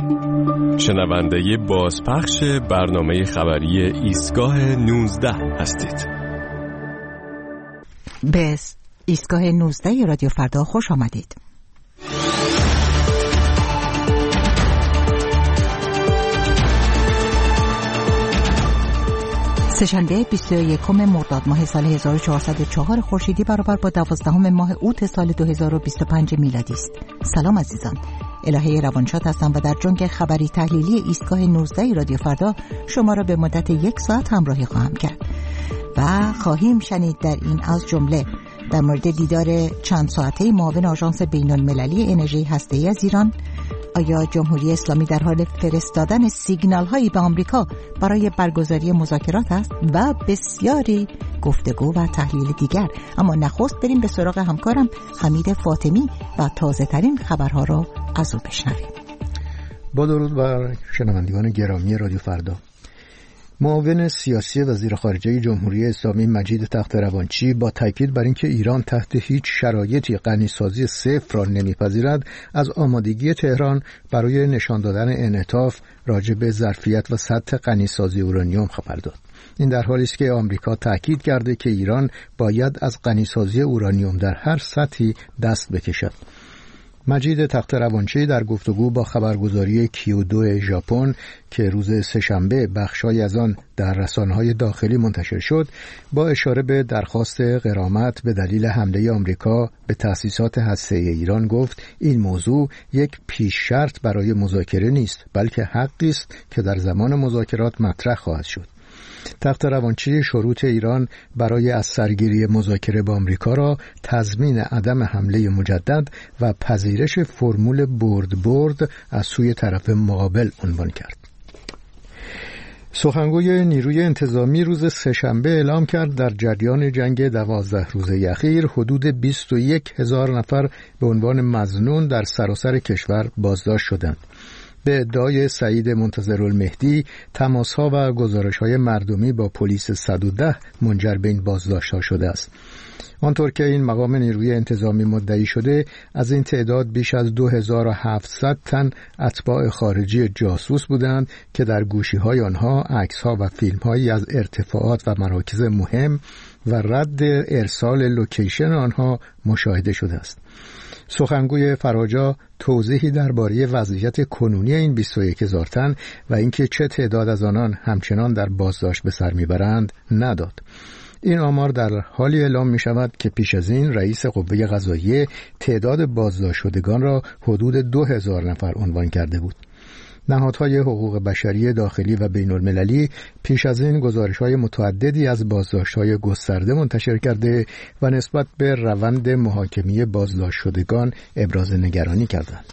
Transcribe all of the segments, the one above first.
شنونده بازپخش برنامه خبری ایستگاه 19 هستید. به ایستگاه 19 رادیو فردا خوش آمدید. سه‌شنبه 21 مرداد ماه سال 1404 خورشیدی برابر با 12 ماه اوت سال 2025 میلادی است. سلام عزیزان، الهه روانشاد هستم و در جنگ خبری تحلیلی ایستگاه 19 رادیو فردا شما را به مدت 1 ساعت همراهی خواهم کرد و خواهیم شنید در این از جمله در مورد دیدار چند ساعته معاون آژانس بین‌المللی انرژی هسته‌ای از ایران. آیا جمهوری اسلامی در حال فرستادن سیگنال هایی به آمریکا برای برگزاری مذاکرات است؟ و بسیاری گفتگو و تحلیل دیگر. اما نخست بریم به سراغ همکارم حمید فاطمی و تازه ترین خبرها را از او بشنویم. با درود بر شنوندگان گرامی رادیو فردا. معاون سیاسی وزیر خارجه جمهوری اسلامی مجید تخت‌روانچی با تاکید بر اینکه ایران تحت هیچ شرایطی غنیسازی صفر را نمیپذیرد، از آمادگی تهران برای نشان دادن انعطاف راجع به ظرفیت و سطح غنیسازی اورانیوم خبر داد. این در حالی است که آمریکا تاکید کرده که ایران باید از غنیسازی اورانیوم در هر سطحی دست بکشد. مجید تخت‌روانچی در گفتگو با خبرگزاری کیودو ژاپن که روز سه‌شنبه بخشای از آن در رسانه‌های داخلی منتشر شد، با اشاره به درخواست غرامت به دلیل حمله آمریکا به تأسیسات هسته‌ای ایران گفت این موضوع یک پیش شرط برای مذاکره نیست، بلکه حقی است که در زمان مذاکرات مطرح خواهد شد. تخت‌روانچی شروط ایران برای از سرگیری مذاکره با آمریکا را تضمین عدم حمله مجدد و پذیرش فرمول برد از سوی طرف مقابل عنوان کرد. سخنگوی نیروی انتظامی روز سه‌شنبه اعلام کرد در جریان جنگ 12 روزه اخیر حدود 21,000 نفر به عنوان مظنون در سراسر کشور بازداشت شدند. به ادعای سعید منتظرالمهدی، تماس‌ها و گزارش‌های مردمی با پلیس 110 منجر به این بازداشت‌ها شده است. آنطور که این مقام نیروی انتظامی مدعی شده، از این تعداد بیش از 2700 تن اتباع خارجی جاسوس بودند که در گوشی‌های آنها عکس‌ها و فیلم‌هایی از ارتفاعات و مراکز مهم و رد ارسال لوکیشن آنها مشاهده شده است. سخنگوی فراجا توضیحی درباره وضعیت کنونی این 21,000 تن و اینکه چه تعداد از آنان همچنان در بازداشت به سر میبرند نداد. این آمار در حالی اعلام می شود که پیش از این رئیس قوه قضاییه تعداد بازداشت شدگان را حدود 2,000 نفر عنوان کرده بود. نهادهای حقوق بشری داخلی و بین المللی پیش از این گزارش‌های متعددی از بازداشت‌های گسترده منتشر کرده و نسبت به روند محاکمه بازداشت شدگان ابراز نگرانی کردند.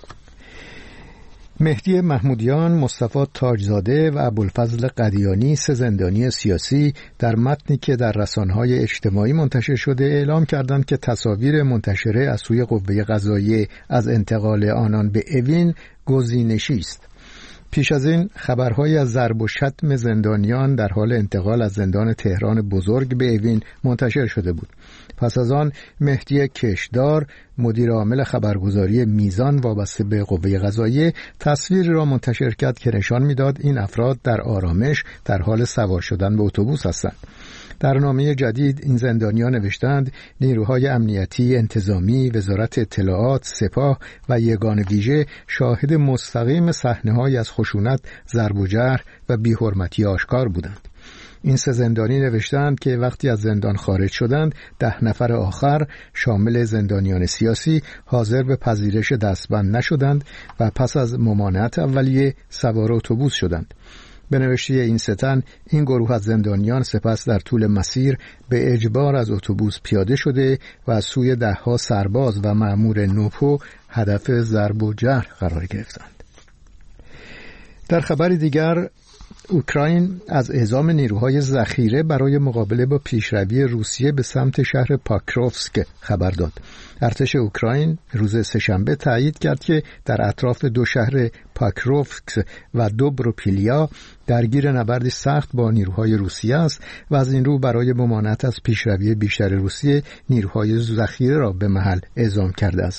مهدی محمودیان، مصطفی تاجزاده و ابوالفضل قدیانی، 3 زندانی سیاسی، در متنی که در رسانه‌های اجتماعی منتشر شده اعلام کردند که تصاویر منتشره از سوی قوه قضاییه از انتقال آنان به اوین گزینشی است. پیش از این خبرهایی از ضرب و شتم زندانیان در حال انتقال از زندان تهران بزرگ به اوین منتشر شده بود. پس از آن مهدی کشدار، مدیر عامل خبرگزاری میزان وابسته به قوه قضاییه، تصویری را منتشر کرد که نشان می‌داد این افراد در آرامش در حال سوار شدن به اتوبوس هستند. در نامه جدید این زندانیان نوشتند نیروهای امنیتی، انتظامی، وزارت اطلاعات، سپاه و یگان ویژه شاهد مستقیم صحنه‌هایی از خشونت، ضرب و جرح و بی‌حرمتی آشکار بودند. این 3 زندانی نوشتند که وقتی از زندان خارج شدند 10 نفر آخر شامل زندانیان سیاسی حاضر به پذیرش دستبند نشدند و پس از ممانعت اولیه سوار اتوبوس شدند. به نوشته این 3 تن، این گروه از زندانیان سپس در طول مسیر به اجبار از اتوبوس پیاده شده و از سوی 10 سرباز و مأمور نوپو هدف ضرب و جرح قرار گرفتند. در خبر دیگر، اوکراین از اعزام نیروهای ذخیره برای مقابله با پیشروی روسیه به سمت شهر پاکروفسک خبر داد. ارتش اوکراین روز سه‌شنبه تایید کرد که در اطراف 2 شهر پاکروفسک و دوبروپیلیا درگیر نبردی سخت با نیروهای روسیه است و از این رو برای ممانعت از پیشروی بیشتر روسیه نیروهای ذخیره را به محل اعزام کرده است.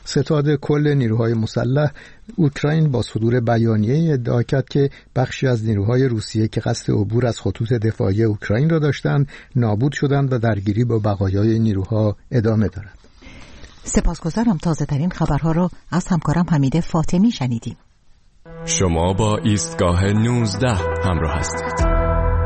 ستاد کل نیروهای مسلح اوکراین با صدور بیانیه‌ای ادعا کرد که بخشی از نیروهای روسیه که قصد عبور از خطوط دفاعی اوکراین را داشتند نابود شدند و درگیری با بقایای نیروها ادامه دارد. سپاسگزارم. تازه ترین خبرها را از همکارم حمید فاطمی شنیدیم. شما با ایستگاه 19 همراه هستید.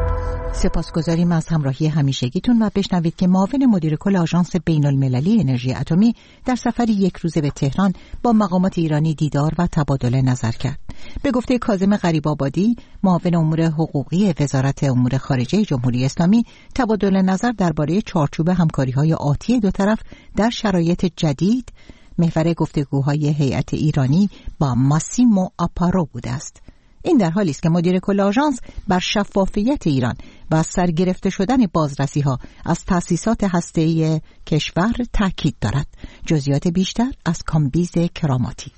سپاسگزاریم از همراهی همیشگیتون و بشنوید که معاون مدیر کل آژانس بین‌المللی انرژی اتمی در سفری یک روزه به تهران با مقامات ایرانی دیدار و تبادل نظر کرد. به گفته کاظم غریب‌آبادی، معاون امور حقوقی وزارت امور خارجه جمهوری اسلامی، تبادل نظر درباره چارچوب همکاری‌های آتی دو طرف در شرایط جدید محور گفتگوهای هیئت ایرانی با ماسیمو آپارو بوده است. این در حالی است که مدیر کل آژانس بر شفافیت ایران و سرگرفته شدن بازرسی‌ها از تأسیسات هسته‌ای کشور تاکید دارد. جزئیات بیشتر از کامبیز کراماتی.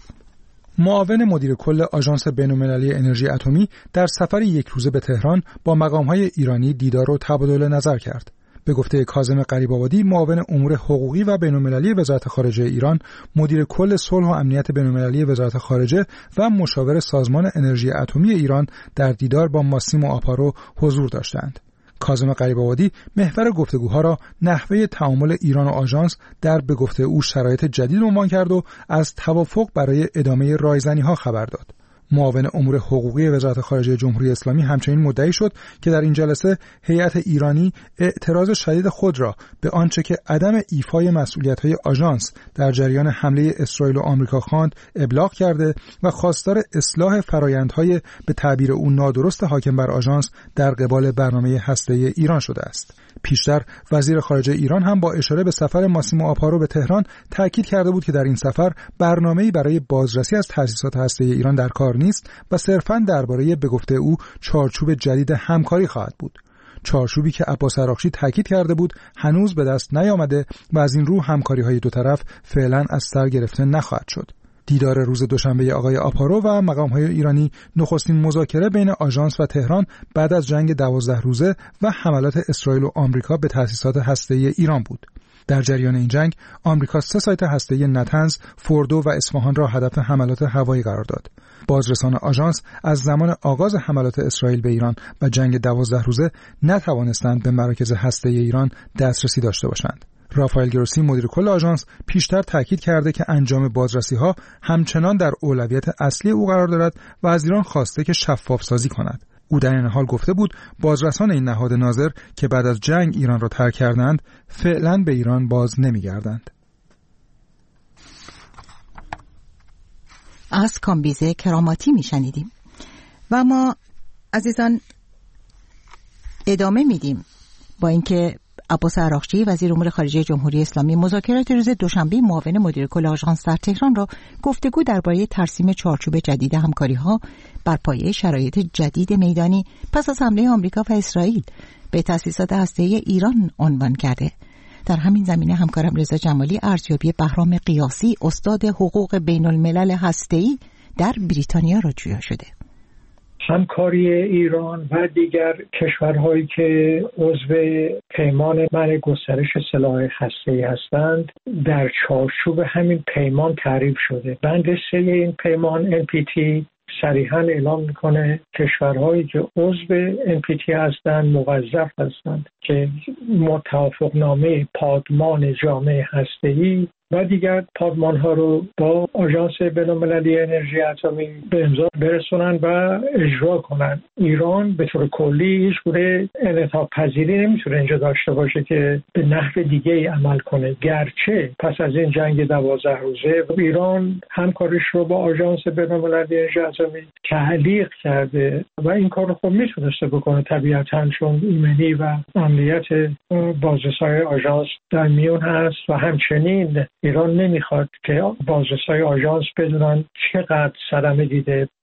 معاون مدیر کل آژانس بین‌المللی انرژی اتمی در سفر یک روزه به تهران با مقام‌های ایرانی دیدار و تبادل نظر کرد. به گفته کاظم غریب‌آبادی، معاون امور حقوقی و بین‌المللی وزارت خارجه ایران، مدیر کل صلح و امنیت بین‌المللی وزارت خارجه و مشاور سازمان انرژی اتمی ایران در دیدار با ماسیمو آپارو حضور داشتند. کاظم غریب‌آبادی محور گفتگوها را نحوه تعامل ایران و آژانس در به گفته او شرایط جدید عنوان کرد و از توافق برای ادامه رایزنی‌ها خبر داد. معاون امور حقوقی وزارت خارجه جمهوری اسلامی همچنین مدعی شد که در این جلسه هیئت ایرانی اعتراض شدید خود را به آنچه که عدم ایفای مسئولیت‌های آژانس در جریان حمله اسرائیل و آمریکا خواند ابلاغ کرده و خواستار اصلاح فرآیندهای به تعبیر او نادرست حاکم بر آژانس در قبال برنامه هسته‌ای ایران شده است. پیشتر وزیر خارجه ایران هم با اشاره به سفر ماسیمو آپارو به تهران تاکید کرده بود که در این سفر برنامه‌ای برای بازرسی از تأسیسات هسته‌ای ایران در کار نیست و صرفاً درباره به گفته او چارچوب جدید همکاری خواهد بود. چارچوبی که عباس عراقچی تاکید کرده بود هنوز به دست نیامده و از این رو همکاری‌های دو طرف فعلاً از سر گرفته نخواهد شد. دیدار روز دوشنبه آقای آپارو و مقام‌های ایرانی نخستین مذاکره بین آژانس و تهران بعد از جنگ 12 روزه و حملات اسرائیل و آمریکا به تأسیسات هسته‌ای ایران بود. در جریان این جنگ، آمریکا 3 سایت هسته‌ای نتنز، فوردو و اصفهان را هدف حملات هوایی قرار داد. بازرسان آژانس از زمان آغاز حملات اسرائیل به ایران و جنگ 12 روزه نتوانستند به مراکز هسته‌ای ایران دسترسی داشته باشند. رافائل گروسی مدیر کل آژانس پیشتر تاکید کرده که انجام بازرسی‌ها همچنان در اولویت اصلی او قرار دارد و از ایران خواسته که شفاف سازی کند. او در این حال گفته بود بازرسان این نهاد ناظر که بعد از جنگ ایران را ترک کردند فعلا به ایران باز نمی‌گردند. از کامبیز کراماتی میشنیدیم و ما عزیزان ادامه میدیم با اینکه عباس عراقچی وزیر امور خارجه جمهوری اسلامی مذاکرات روز دوشنبه معاون مدیر کل آژانس در تهران را گفتگو درباره ترسیم چارچوب جدید همکاری‌ها بر پایه شرایط جدید میدانی پس از حمله آمریکا و اسرائیل به تأسیسات هسته‌ای ایران عنوان کرده. در همین زمینه همکارم رضا جمالی ارزیابی بهرام قیاسی استاد حقوق بین‌الملل هسته‌ای در بریتانیا را جویا شده. همکاری ایران و دیگر کشورهایی که عضو پیمان منع گسترش سلاح هسته‌ای هستند در چارچوب همین پیمان تعریف شده. بند 3 این پیمان NPT صریحاً اعلام میکنه کشورهایی که عضو NPT هستند موظف هستند که توافقنامه پادمان جامع هسته‌ای و دیگر پادمان‌ها رو با آژانس بین‌المللی انرژی اتمی به امضا برسونن و اجرا کنن. ایران به طور کلی هیچ گونه انعطاف پذیری نمیتونه اینجا داشته باشه که به نحو دیگه‌ای عمل کنه، گرچه پس از این جنگ 12 روزه ایران همکاریش رو با آژانس بین‌المللی انرژی اتمی تعلیق کرده و این کار رو خب میتونسته بکنه طبیعتاً، چون ایمنی و امنیت بازرسای آژانس در میون هست و همچنین ایران نمیخواد که بازرسای آژانس بدونن چقدر صدمه دیده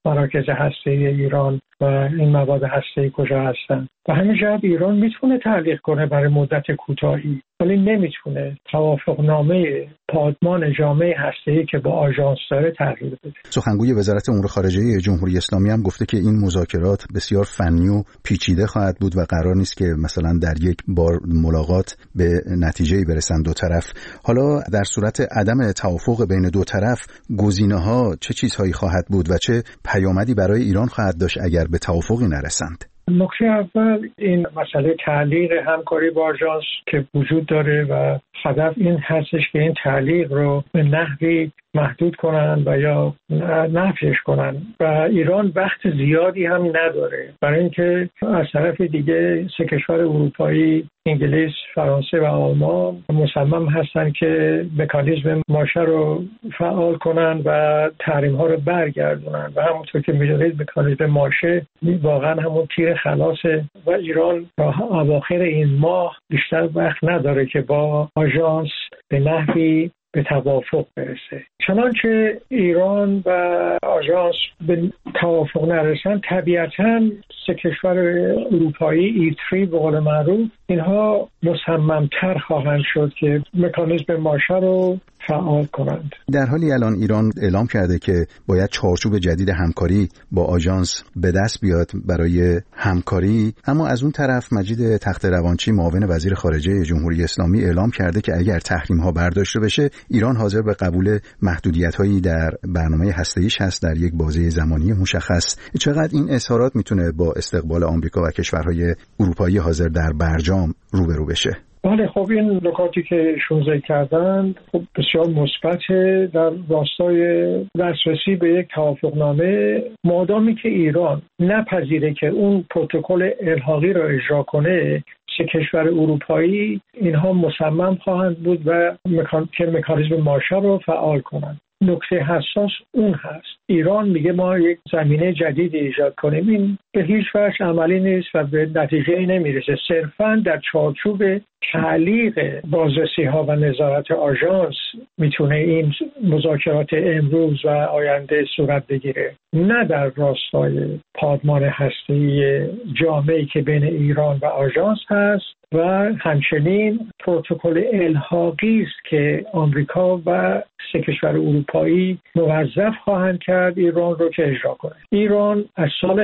مراکز هسته‌ای ایران و این مواد هسته‌ای کجا هستن. و همین جهت ایران میتونه تعلیق کنه برای مدت کوتاهی، ولی نمیتونه توافقنامه پادمان جامعه هسته‌ای که با آژانس داره تغییر بده. سخنگوی وزارت امور خارجه جمهوری اسلامی هم گفته که این مذاکرات بسیار فنی و پیچیده خواهد بود و قرار نیست که مثلا در یک بار ملاقات به نتیجه‌ای برسن دو طرف. حالا در صورت عدم توافق بین دو طرف گزینه‌ها چه چیزهایی خواهد بود و چه پیامدی برای ایران خواهد داشت اگر به توافقی نرسند؟ نکته اول این مسئله تعلیق همکاری با آژانس که وجود داره و هدف این هستش که این تعلیق رو به نحوی محدود کنن و یا نفیش کنن و ایران وقت زیادی هم نداره برای اینکه از طرف دیگه سه کشور اروپایی انگلیس، فرانسه و آلمان مصمم هستن که مکانیزم ماشه رو فعال کنن و تحریم ها رو برگردونن و همونطور که می‌دونید مکانیزم ماشه واقعا همون تیر خلاصه و ایران تا اواخر این ماه بیشتر وقت نداره که با آژانس به نحوی به توافق برسه. چنانچه ایران و آژانس به توافق نرسن طبیعتاً سه کشور اروپایی E3 به قول معروف اینها مصممتر خواهند شد که مکانیزم ماشه رو فعال کنند. در حالی الان ایران اعلام کرده که باید چارچوب جدید همکاری با آژانس به دست بیاد برای همکاری، اما از اون طرف مجید تخت‌روانچی معاون وزیر خارجه جمهوری اسلامی اعلام کرده که اگر تحریم‌ها برداشته بشه ایران حاضر به قبول محدودیت‌هایی در برنامه هسته‌ایش هست در یک بازه زمانی مشخص. چقدر این اظهارات میتونه با استقبال آمریکا و کشورهای اروپایی حاضر در برجام روبرو بشه؟ بله، خب این نکاتی که شما ذکر کردن خب بسیار مثبته در راستای دسترسی به یک توافقنامه، مادامی که ایران نپذیره که اون پروتکل الحاقی را اجرا کنه، سه کشور اروپایی اینها مصمم خواهند بود و که مکانیزم ماشه رو فعال کنند. نکته حساس اون هست ایران میگه ما یک زمینه جدید ایجاد کنیم، این به هیچ وجه عملی نیست و به نتیجه نمیرسه. صرفاً در چارچوب تعلیق بازرسی ها و نظارت آژانس میتونه این مذاکرات امروز و آینده صورت بگیره، نه در راستای پادمان هسته‌ای جامعی که بین ایران و آژانس هست و همچنین پروتکل الحاقی است که آمریکا و سه کشور اروپایی موظف خواهند کرد ایران رو که اجرا کنه. ایران از سال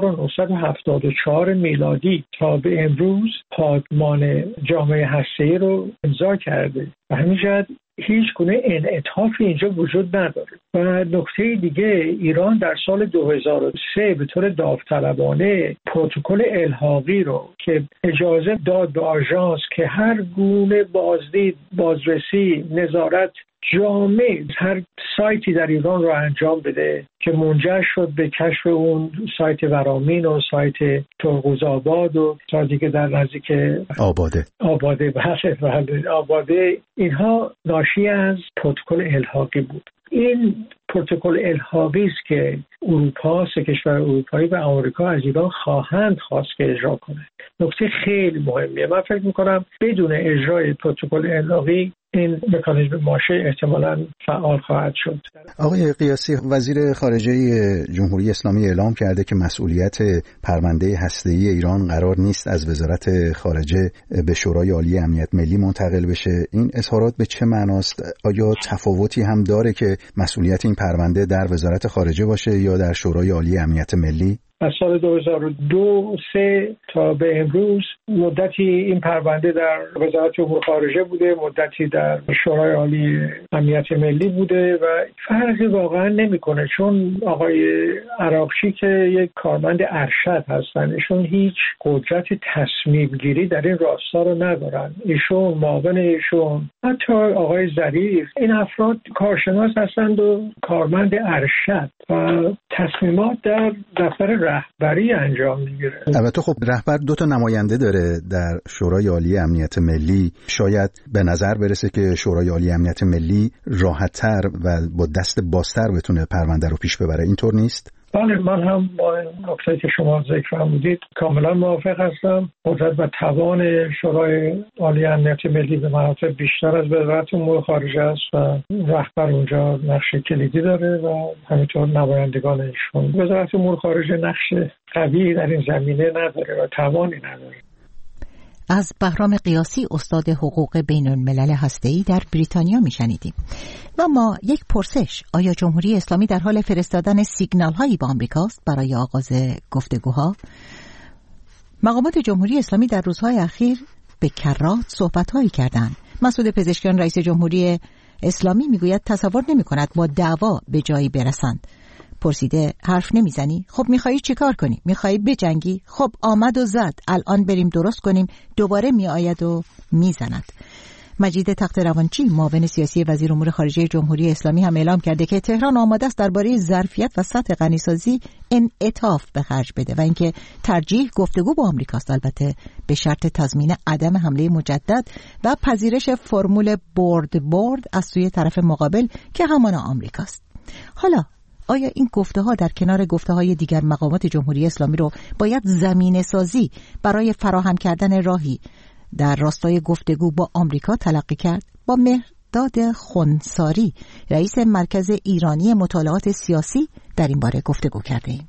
1974 میلادی تا به امروز پادمان جامعه هسته‌ای رو امضا کرده و همین جهت هیچ گونه انعطافی اینجا وجود نداره. و نکته دیگه ایران در سال 2003 به طور داوطلبانه پروتکل الحاقی رو که اجازه داد به آژانس که هر گونه بازدید، بازرسی، نظارت جامع هر سایتی در ایران رو انجام بده که منجر شد به کشف اون سایت ورامین و سایت ترقوزآباد و سایتی که در نزدیک آباده بله آباده، اینها ناشی از پروتکل الحاقی بود. این پروتکل الحاقی است که اروپا، سه کشور اروپایی و آمریکا از ایران خواهند خواست که اجرا کنه. نکته خیلی مهمیه. من فکر می‌کنم بدون اجرای پروتکل الحاقی این مکانیزم ماشه احتمالاً فعال خواهد شد. آقای قیاسی، وزیر خارجه جمهوری اسلامی اعلام کرده که مسئولیت پرونده هسته‌ای ایران قرار نیست از وزارت خارجه به شورای عالی امنیت ملی منتقل بشه. این اظهارات به چه معناست؟ آیا تفاوتی هم داره که مسئولیت این پرونده در وزارت خارجه باشه یا در شورای عالی امنیت ملی؟ از سال 2002-03 تا به امروز مدتی این پرونده در وزارت امور خارجه بوده، مدتی در شورای عالی امنیت ملی بوده و فرقی واقعا نمیکنه، چون آقای عراقچی که یک کارمند ارشد هستن، ایشون هیچ قدرت تصمیم گیری در این راستا رو ندارن. ایشون، معاون ایشون، حتی آقای ظریف، این افراد کارشناس هستند و کارمند ارشد و تصمیمات در دفتر رهبری انجام میگیره. البته خب رهبر 2 نماینده داره در شورای عالی امنیت ملی. شاید به نظر برسه که شورای عالی امنیت ملی راحت‌تر و با دست بازتر بتونه پرونده رو پیش ببره. اینطور نیست؟ بله، من هم با نکته که شما ذکر فرمودید کاملا موافق هستم. قدرت و توان شورای عالی امنیت ملی به مراتب بیشتر از وزارت امور خارجه است و رهبر اونجا نقش کلیدی داره و همینطور نمایندگان ایشون. وزارت امور خارجه نقش قوی در این زمینه نداره و توانی نداره. از بهرام قیاسی، استاد حقوق بین الملل هسته‌ای در بریتانیا میشنیدیم. و ما یک پرسش: آیا جمهوری اسلامی در حال فرستادن سیگنال هایی به آمریکاست برای آغاز گفتگوها؟ مقامات جمهوری اسلامی در روزهای اخیر به کرات صحبت هایی کردند. مسعود پزشکیان، رئیس جمهوری اسلامی، میگوید تصور نمی‌کند با دعوا به جایی برسند. پرسیده حرف نمیزنی؟ خب میخوایی چیکار کنی؟ میخوایی بجنگی؟ خب آمد و زد، الان بریم درست کنیم، دوباره میآید و میزند. مجید تخت روانچی، معاون سیاسی وزیر امور خارجه جمهوری اسلامی، هم اعلام کرده که تهران آماده است درباره ظرفیت و سطح غنیسازی انعطاف به خرج بده و اینکه ترجیح گفتگو با آمریکاست، البته به شرط تضمین عدم حمله مجدد و پذیرش فرمول برد از سوی طرف مقابل که همان آمریکاست. حالا آیا این گفته‌ها در کنار گفته‌های دیگر مقامات جمهوری اسلامی رو باید زمینه سازی برای فراهم کردن راهی در راستای گفتگو با آمریکا تلقی کرد؟ با مهرداد خنساری، رئیس مرکز ایرانی مطالعات سیاسی، در این باره گفتگو کردیم.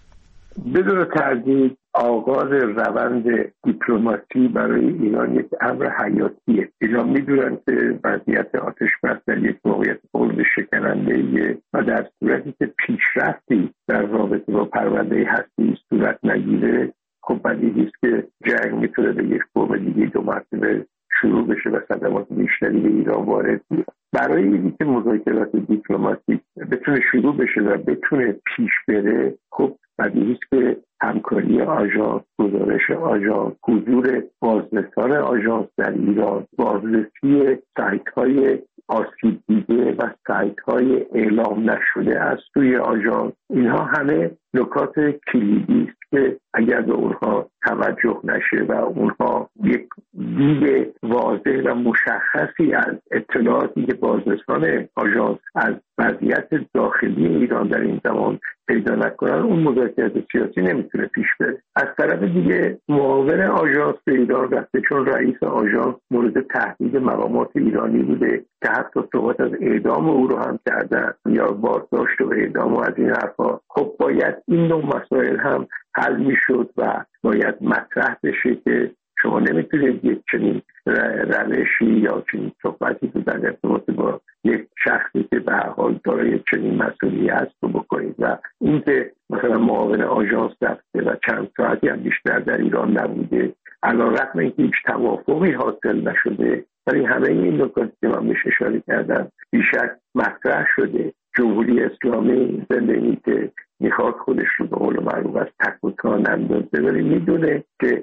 بدون تردید آغاز روند دیپلماسی برای ایران یک امر حیاتیه. ایران میدونن که وضعیت آتش بس در یک موقعیت خورد شکننده‌ایه و در صورتی که پیشرفتی در رابطه با پرونده هستی صورت نگیره، خب بدیهی است که جنگ میتونه به یک فرم دیگه دو مرتبه شروع بشه و صدمات بیشتری به ایران وارد بیاد. برای اینکه مذاکرات دیپلماتیک بتونه شروع بشه و بتونه پیش بره، خب بدیهی است که همکاری آژانس، گزارش آژانس، حضور بازرسان آژانس در ایران، بازرسی سایت‌های آسیب دیده و سایت‌های اعلام نشده از سوی آژانس، اینها همه نکات کلیدی است که اگر به اونها توجه نشه و اونها یک دید واضح و مشخصی از اطلاعاتی که بازرسان آژانس از وضعیت داخلی ایران در این زمان پیدا نکنن، اون مذاکرات سیاسی نمیتونه پیش بره. از طرف دیگه معاون آژانس به ایران رفته، چون رئیس آژانس مورد تهدید مقامات ایرانی بوده که حتی صحبت از اعدام او رو هم کردن یا بازداشت و اعدام و از این حرفا. خب باید این نوع مسائل هم حل میشد و باید مطرح بشه که شما نمیتونید یک چنین روشی یا چنین صحبتی رو در ارتباط با یک شخصی که به هر حال دارای چنین مسئولیت رو بکنید. و اینکه مثلا معاون آژانس رفته و چند ساعتی هم بیشتر در ایران نبوده، علیرغم اینکه هیچ توافقی حاصل نشده، ولی همه این نکاتی که من بهش اشاره کردم بیشک مطرح شده. جمهوری اسلامی زندگی که میخواد خودش رو به قول معروف از تک و تا نندازه، ولی میدونه که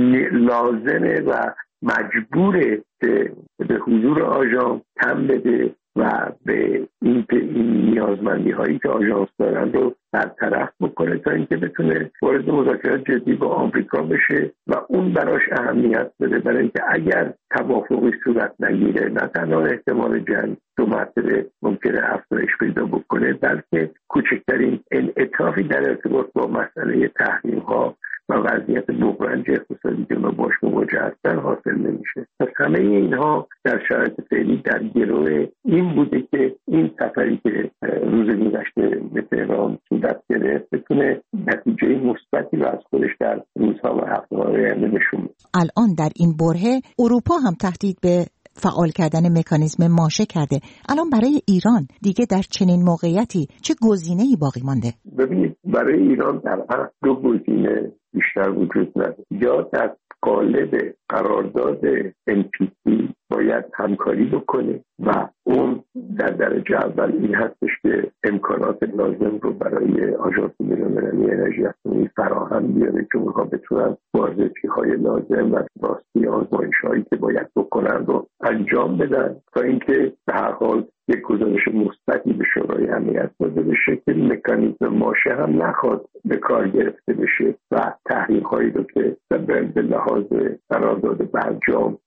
لازمه و مجبوره که به حضور آژانس تم بده و به این نیازمندی هایی که آژانس دارن رو برطرف بکنه تا اینکه بتونه وارد مذاکرات جدی با آمریکا بشه و اون براش اهمیت بده، برای اینکه اگر توافقی صورت نگیره، نه تنها احتمال جنگ دو مرتبه ممکنه افزایش پیدا بکنه، بلکه کوچکترین انعطافی در ارتباط با مسئله تحریم ها و وضعیت بحران اقتصادی که ما باش مواجه هستن حاصل نمیشه. پس همه اینها در شرایط فعلی در گروه این بوده که این سفری که روز گذشته به تهران صورت گرفت بتونه نتیجه مثبتی رو از خودش در روزها و هفته‌های آینده نشون بده. الان در این برهه اروپا هم تهدید به فعال کردن مکانیزم ماشه کرده. الان برای ایران دیگه در چنین موقعیتی چه گزینه‌ای باقی مانده؟ ببینید، برای ایران در هر دو گزینه بیشتر وجود نداره. یا در قالب قرارداد NPT باید همکاری بکنه و اون در درجه اول این هستش که امکانات لازم رو برای آژانس بین‌المللی انرژی اتمی فراهم بیاره که اونها بتونن بازرسی‌های لازم و راستی آزمایش‌هایی که باید بکنن رو انجام بدن تا اینکه به هر حال یک گزارش مثبتی به شورای امنیت داده بشه که مکانیزم ماشه هم نخواد به کار گرفته بشه و تحریم‌هایی رو که به لحاظ قرارداد برجام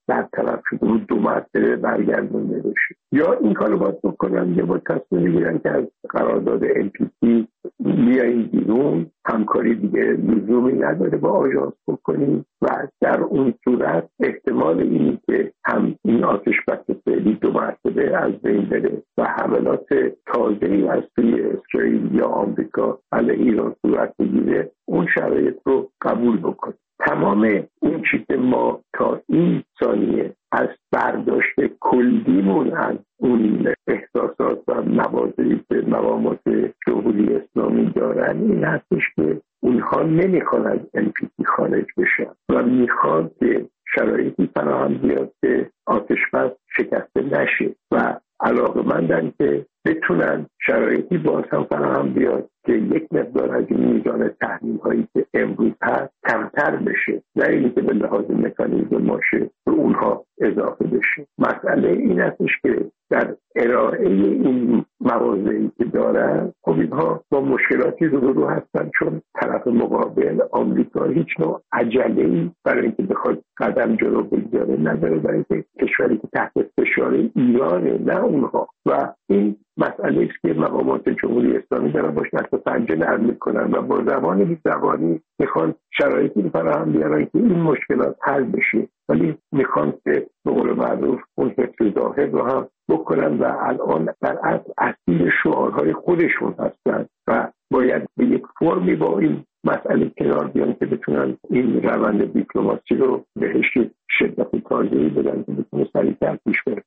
برطرف شده بود 2 مرتبه برگردونده بشه، یا این کارو باید بکنن یا باید تصمیم بگیرن که از قرارداد NPT بیاییم بیرون، همکاری دیگه لزومی نداره با آژانس بکنیم و در اون صورت احتمال اینی که هم این آتش بس فعلی 2 مرتبه از بین بره و حملات تازه‌ای از سوی اسرائیل یا آمریکا علیه ایران صورت بگیره، اون شرایط رو قبول بکنیم. تمام این چیزی که ما تا این ثانیه از برداشت کلیمون از اون احساسات و مواضعی که مقامات جمهوری اسلامی دارن این هستش که اونها نمیخوان از NPT خارج بشن و میخوان که شرایطی فراهم بیاد که آتش بس شکسته نشه و علاقه‌مندن که بتونن شرایطی باز هم فراهم بیاد که یک مقدار از این میزان تحریم هایی که امروز هست کمتر بشه، نه اینی که به لحاظ مکانیزم ماشه به اونها اضافه بشه. مسئله این هستش که در ارائه این مواضعی که دارن خب اینها با مشکلاتی روبرو هستن، چون طرف مقابل آمریکا هیچ نوع عجله‌ای برای اینکه بخواد قدم جلو بگذاره نداره، برای اینکه کشوری که تحت فشار ایرانه نه اونها، و این مسئله است که مقامات جمهوری اسلامی دارن باش نقص پنجه نرم میکنن و با زبان بی‌زبانی میخوان شرایطی رو فراهم بیارن که این مشکلات حل بشه، ولی میخوان که به قول معروف اون حفظ ظاهر رو هم بکنن و الان در اصل اسیر شعارهای خودشون هستن و باید به یک فرمی با این مسئله کنار بیان که بتونن این روند دیپلماسی رو بهش شدت تازه‌ای بدن که بتونه سریع‌تر پیش بره.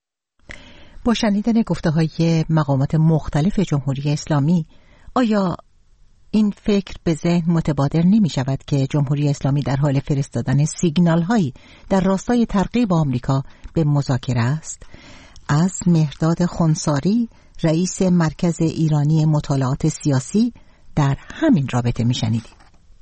با شنیدن گفته‌های مقامات مختلف جمهوری اسلامی، آیا این فکر به ذهن متبادر نمی شود که جمهوری اسلامی در حال فرستادن سیگنال هایی در راستای ترغیب آمریکا به مذاکره است؟ از مهرداد خنثاری، رئیس مرکز ایرانی مطالعات سیاسی، در همین رابطه می شنیدیم.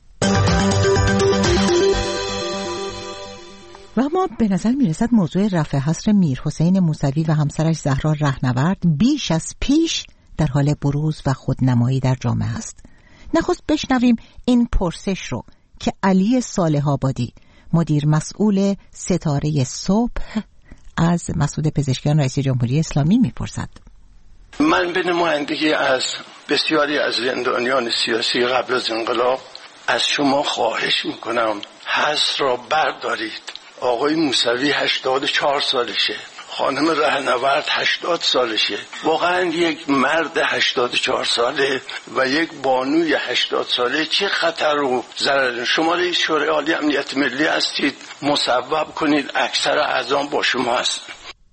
و اما به نظر می رسد موضوع رفع حصر میرحسین موسوی و همسرش زهرا رهنورد بیش از پیش در حال بروز و خودنمایی در جامعه است. نخست بشنویم این پرسش رو که علی صالح آبادی، مدیر مسئول ستاره صبح، از مسعود پزشکیان رئیس جمهوری اسلامی میپرسد. من به نمایندگی از بسیاری از زندانیان سیاسی قبل از انقلاب از شما خواهش میکنم حصر را بردارید. آقای موسوی 84 سالشه، خانم رهنورد 80 سالشه. واقعا یک مرد 84 ساله و یک بانوی 80 ساله چه خطر و ضرر؟ شما رئیس شورای عالی امنیت ملی هستید، مصوب کنید اکثر اعضا با شما هستن.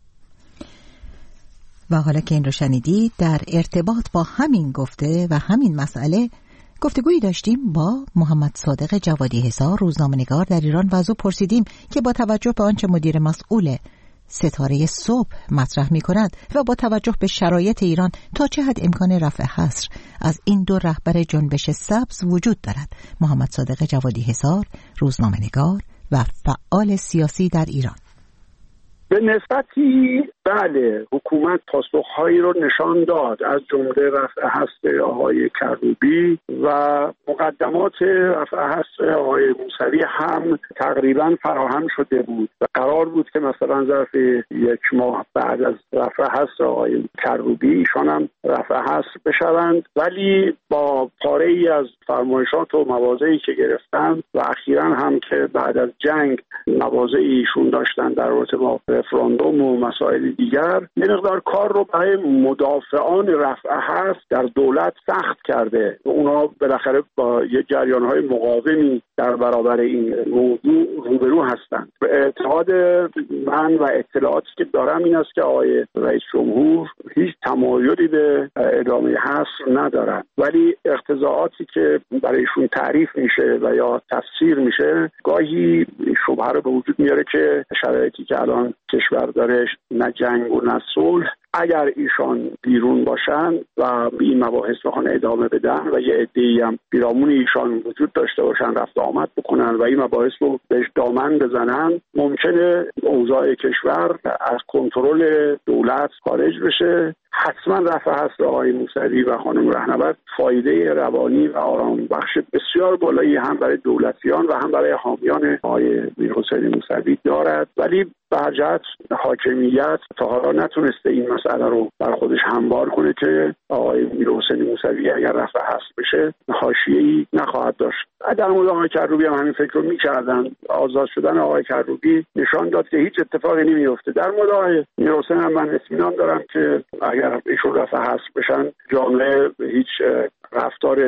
و حالا که این رو شنیدید، در ارتباط با همین گفته و همین مسئله گفتگویی داشتیم با محمد صادق جوادی حصار، روزنامه‌نگار در ایران، و از او پرسیدیم که با توجه به آنچه مدیر مسئول ستاره صبح مطرح می کند و با توجه به شرایط ایران تا چه حد امکان رفع حصر از این دو رهبر جنبش سبز وجود دارد. محمد صادق جوادی حصار، روزنامه‌نگار و فعال سیاسی در ایران: به نسبتی بله، حکومت پاسخهایی رو نشان داد، از جمله رفع حصر آقای کروبی و مقدمات رفع حصر آقای موسوی هم تقریبا فراهم شده بود و قرار بود که مثلا ظرف 1 ماه بعد از رفع حصر آقای کروبی ایشان هم رفع حصر بشوند، ولی با پاره‌ای از فرمایشات و مواضعی که گرفتند و اخیراً هم که بعد از جنگ مواضعی ایشون داشتن در رابطه با رفراندوم و مسائل دیگر، یه مقدار کار رو برای مدافعان رفع حصر در دولت سخت کرده. اونا بالاخره با یه جریان‌های مقاومی در برابر این موضوع روبرو هستند. به اعتقاد من و اطلاعاتی که دارم این است که آقای رئیس جمهور هیچ تمایلی به ادامه حصر ندارن، ولی اقتضاعاتی که برایشون تعریف میشه و یا تفسیر میشه گاهی شبهه رو به وجود میاره که شرایطی که الان کشور داره، نه جنگ و نه صلح، اگر ایشان بیرون باشن و این مباحث بخوان ادامه بدن و یه عده‌ای هم پیرامون ایشان وجود داشته باشن، رفت آمد بکنن و این مباحث رو بهش دامن بزنن، ممکنه اوضاع کشور از کنترل دولت خارج بشه. حتما رفع حصر آقای موسوی و خانم رهنورد فایده روانی و آرام بخش بسیار بالایی هم برای دولتیان و هم برای حامیان آقای میرحسین موسوی دارد، ولی به جهت حاکمیت تا حالا نتونسته این مسئله رو بر خودش هموار کنه که آقای میرحسین موسوی اگر رفع حصر بشه حاشیه‌ای نخواهد داشت. در مورد آقای کروبی هم همین فکر رو می‌کردن. آزاد شدن آقای کروبی نشان داد که هیچ اتفاقی نمی‌افته. در مورد آقای میرحسین هم من اطمینان دارم که اگر ایشون رفع حصر بشن جامعه هیچ رفتار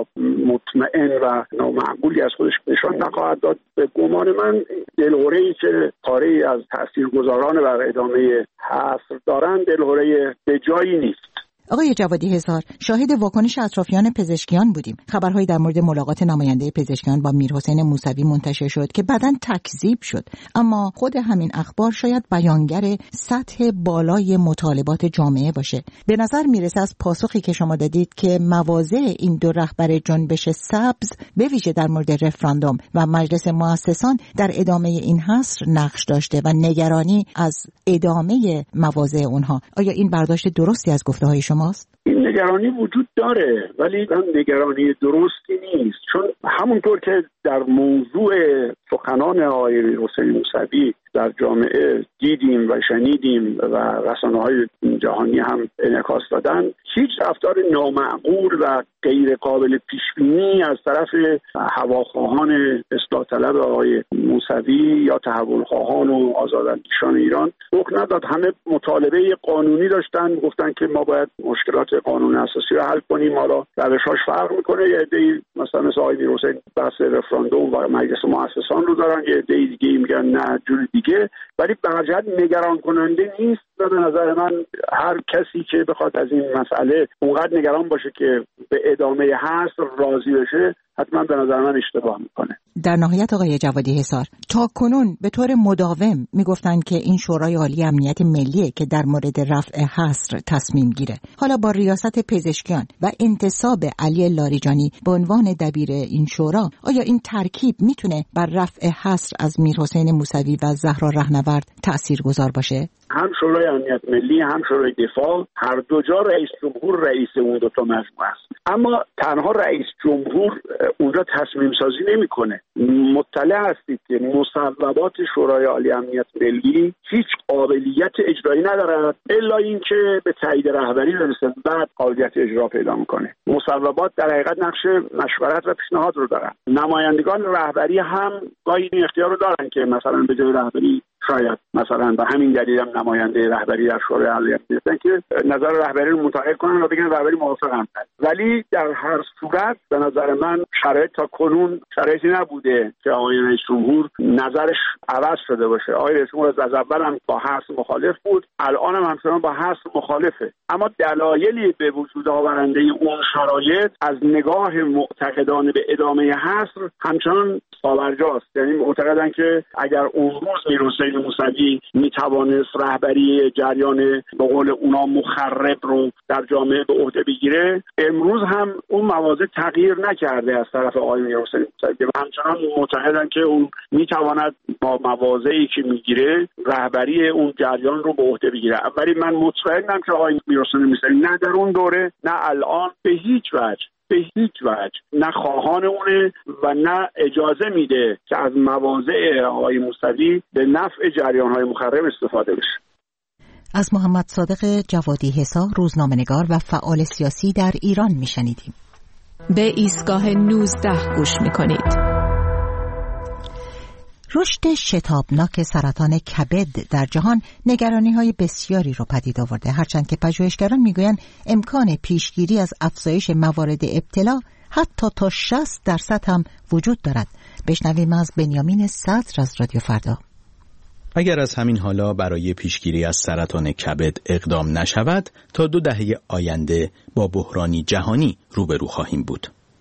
نامطمئن و نامعقولی از خودش نشان نخواهد داد. به گمان من دلهره‌ای که پاره‌ای از تاثیرگذاران بر ادامه حصر دارند دلهره به جایی نیست. آقای جوادی حصار، شاهد واکنش اطرافیان پزشکیان بودیم. خبرهایی در مورد ملاقات نماینده پزشکیان با میرحسین موسوی منتشر شد که بعداً تکذیب شد، اما خود همین اخبار شاید بیانگر سطح بالای مطالبات جامعه باشه. به نظر میرسه از پاسخی که شما دادید که مواضع این دو رهبر جنبش سبز به ویژه در مورد رفراندوم و مجلس مؤسسان در ادامه این حصر نقش داشته و نگرانی از ادامه مواضع اونها. آیا این برداشت درستی از گفته‌های شما؟ این نگرانی وجود داره، ولی نگرانی درستی نیست، چون همونطور که در موضوع سخنان آقای حسین موسوی در جامعه دیدیم و شنیدیم و رسانه‌های جهانی هم انعکاس دادن، هیچ رفتار نامعقول و غیر قابل پیش‌بینی از طرف هواخواهان اصلاح طلب آقای موسوی یا تحولخواهان و آزاداندیشان ایران رخ نداد. همه مطالبه قانونی داشتن، گفتن که ما باید مشکلات قانون اساسی رو حل کنیم، حالا روش‌هاش فرق می‌کنه. یه عده‌ای مثلا مثل آقای حسین بحث رفراندوم و مجلس مؤسسان رو دارن، یه عده دیگه میگن نه جور دیگه، ولی به هر جهت نگران کننده نیست و به نظر من هر کسی که بخواد از این مسئله اونقدر نگران باشه که به ادامه حصر راضی بشه حتما به نظر من اشتباه میکنه. در نهایت آقای جوادی حصار، تا کنون به طور مداوم میگفتن که این شورای عالی امنیت ملیه که در مورد رفع حصر تصمیم گیره. حالا با ریاست پزشکیان و انتصاب علی لاریجانی به عنوان دبیر این شورا، آیا این ترکیب میتونه بر رفع حصر از میرحسین موسوی و زهرا رهنورد تاثیرگذار باشه؟ هم شورای امنیت ملی هم شورای دفاع هر دو جا رئیس جمهور رئیس اون دو تا مجموعه است، اما تنها رئیس جمهور اونجا تصمیم سازی نمیکنه. مطلع هستید که مصوبات شورای عالی امنیت ملی هیچ قابلیت اجرایی ندارد الا اینکه به تایید رهبری برسه، بعد قابلیت اجرا پیدا میکنه. مصوبات در حقیقت نقش مشورت و پیشنهاد رو دارن. نمایندگان رهبری هم گاهی این اختیار رو دارن که مثلا به جای رهبری شاید مثلا به همین دلیل هم نماینده رهبری در شورای عالی امنیت که نظر رهبری رو منتقل کنن و بگن رهبری موافقم. ولی در هر صورت به نظر من شرایط تا کنون شرایطی نبوده که آقای رئیس جمهور نظرش عوض شده باشه. آقای رئیس جمهور از اول هم با حصر مخالف بود، الان هم همچنان با حصر مخالفه، اما دلایلی به وجود آورنده اون شرایط از نگاه معتقدان به ادامه حصر همچنان پابرجاست. یعنی معتقدن که اگر اون روز میرحسین موسوی میتوانست رهبری جریان به قول اونا مخرب رو در جامعه به عهده بگیره، امروز هم اون مواضع تغییر نکرده از طرف آقای میرحسین موسوی و همچنان معتقدن که اون میتواند با مواضعی که میگیره رهبری اون جریان رو به عهده بگیره. ولی من مطمئنم که آقای میرحسین موسوی نه در اون دوره نه الان به هیچ وجه نه خواهان اونه و نه اجازه میده که از مواضع آقای موسوی به نفع جریان‌های مخرب استفاده بشه. از محمد صادق جوادی حصار، روزنامه‌نگار و فعال سیاسی در ایران میشنیدیم. به ایستگاه 19 گوش میکنید. رشد شتابناک سرطان کبد در جهان نگرانی‌های بسیاری رو پدید آورده، هرچند که پژوهشگران میگویند امکان پیشگیری از افزایش موارد ابتلا حتی تا 60% هم وجود دارد. بشنویم از بنیامین صدر از رادیو فردا. اگر از همین حالا برای پیشگیری از سرطان کبد اقدام نشود، تا 2 دهه آینده با بحرانی جهانی روبرو خواهیم بود.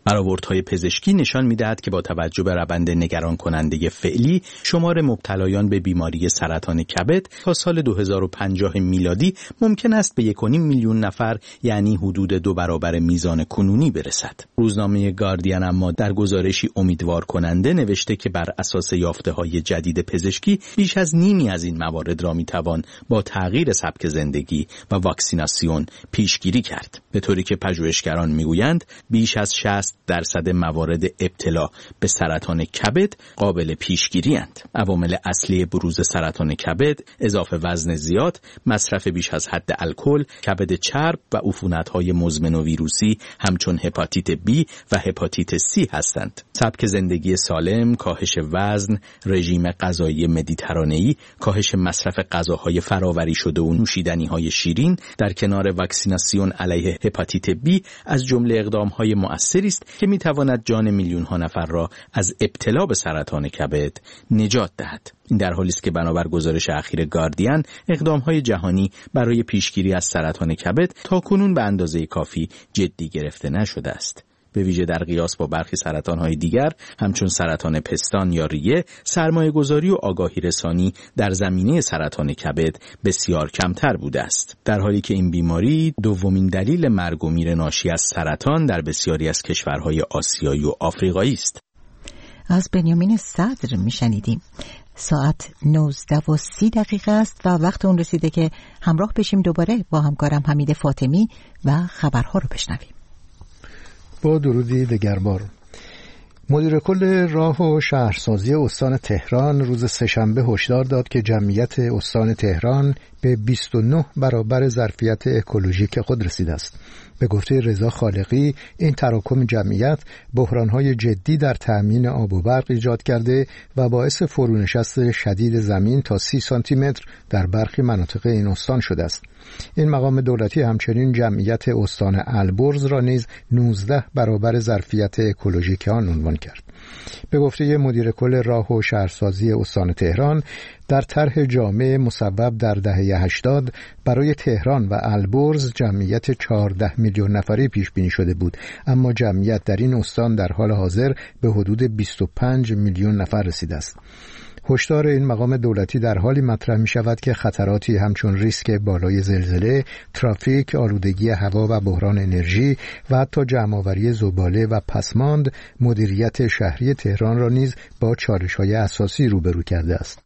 برآوردهای پزشکی نشان می‌دهد که با توجه به روند نگران کننده فعلی، شمار مبتلایان به بیماری سرطان کبد تا سال 2050 میلادی ممکن است به 1.5 میلیون نفر، یعنی حدود 2 برابر میزان کنونی برسد. روزنامه گاردین اما در گزارشی امیدوار کننده نوشته که بر اساس یافته‌های جدید پزشکی بیش از نیمی از این موارد را می‌توان با تغییر سبک زندگی و واکسیناسیون پیشگیری کرد، به طوری که پژوهشگران میگویند بیش از 60% موارد ابتلا به سرطان کبد قابل پیشگیری اند. عوامل اصلی بروز سرطان کبد اضافه وزن زیاد، مصرف بیش از حد الکل، کبد چرب و عفونت‌های مزمن و ویروسی همچون هپاتیت B و هپاتیت C هستند. سبک زندگی سالم، کاهش وزن، رژیم غذایی مدیترانه‌ای، کاهش مصرف غذاهای فراوری شده و نوشیدنی‌های شیرین در کنار واکسیناسیون علیه هپاتیت B از جمله اقدام‌های مؤثری است که می‌تواند جان میلیون‌ها نفر را از ابتلا به سرطان کبد نجات دهد. این در حالی است که بنابر گزارش اخیر گاردین، اقدام‌های جهانی برای پیشگیری از سرطان کبد تاکنون به اندازه کافی جدی گرفته نشده است. به ویژه در قیاس با برخی سرطان‌های دیگر همچون سرطان پستان یا ریه، سرمایه‌گذاری و آگاهی رسانی در زمینه سرطان کبد بسیار کمتر بوده است، در حالی که این بیماری دومین دلیل مرگ و میر ناشی از سرطان در بسیاری از کشورهای آسیایی و آفریقایی است. از بنیامین صدر میشنیدیم. ساعت 19:30 است و وقت اون رسیده که همراه بشیم دوباره با همکارم حمید فاطمی و خبرها رو بشنویم. با درودی دگربار. مدیر کل راه و شهرسازی استان تهران روز سه‌شنبه هشدار داد که جمعیت استان تهران به 29 برابر ظرفیت اکولوژیک خود رسیده است. به گفته رضا خالقی، این تراکم جمعیت بحران‌های جدی در تأمین آب و برق ایجاد کرده و باعث فرونشست شدید زمین تا 30 سانتیمتر در برخی مناطق این استان شده است. این مقام دولتی همچنین جمعیت استان البرز را نیز 19 برابر ظرفیت اکولوژیک آن عنوان کرد. به گفته مدیر کل راه و شهرسازی استان تهران، در طرح جامع مصوب در دهه 80 برای تهران و البرز جمعیت 14 میلیون نفری پیش بینی شده بود، اما جمعیت در این استان در حال حاضر به حدود 25 میلیون نفر رسیده است. هشدار این مقام دولتی در حالی مطرح می شود که خطراتی همچون ریسک بالای زلزله، ترافیک، آلودگی هوا و بحران انرژی و حتی جمع‌آوری زباله و پسماند مدیریت شهری تهران را نیز با چالش‌های اساسی روبرو کرده است.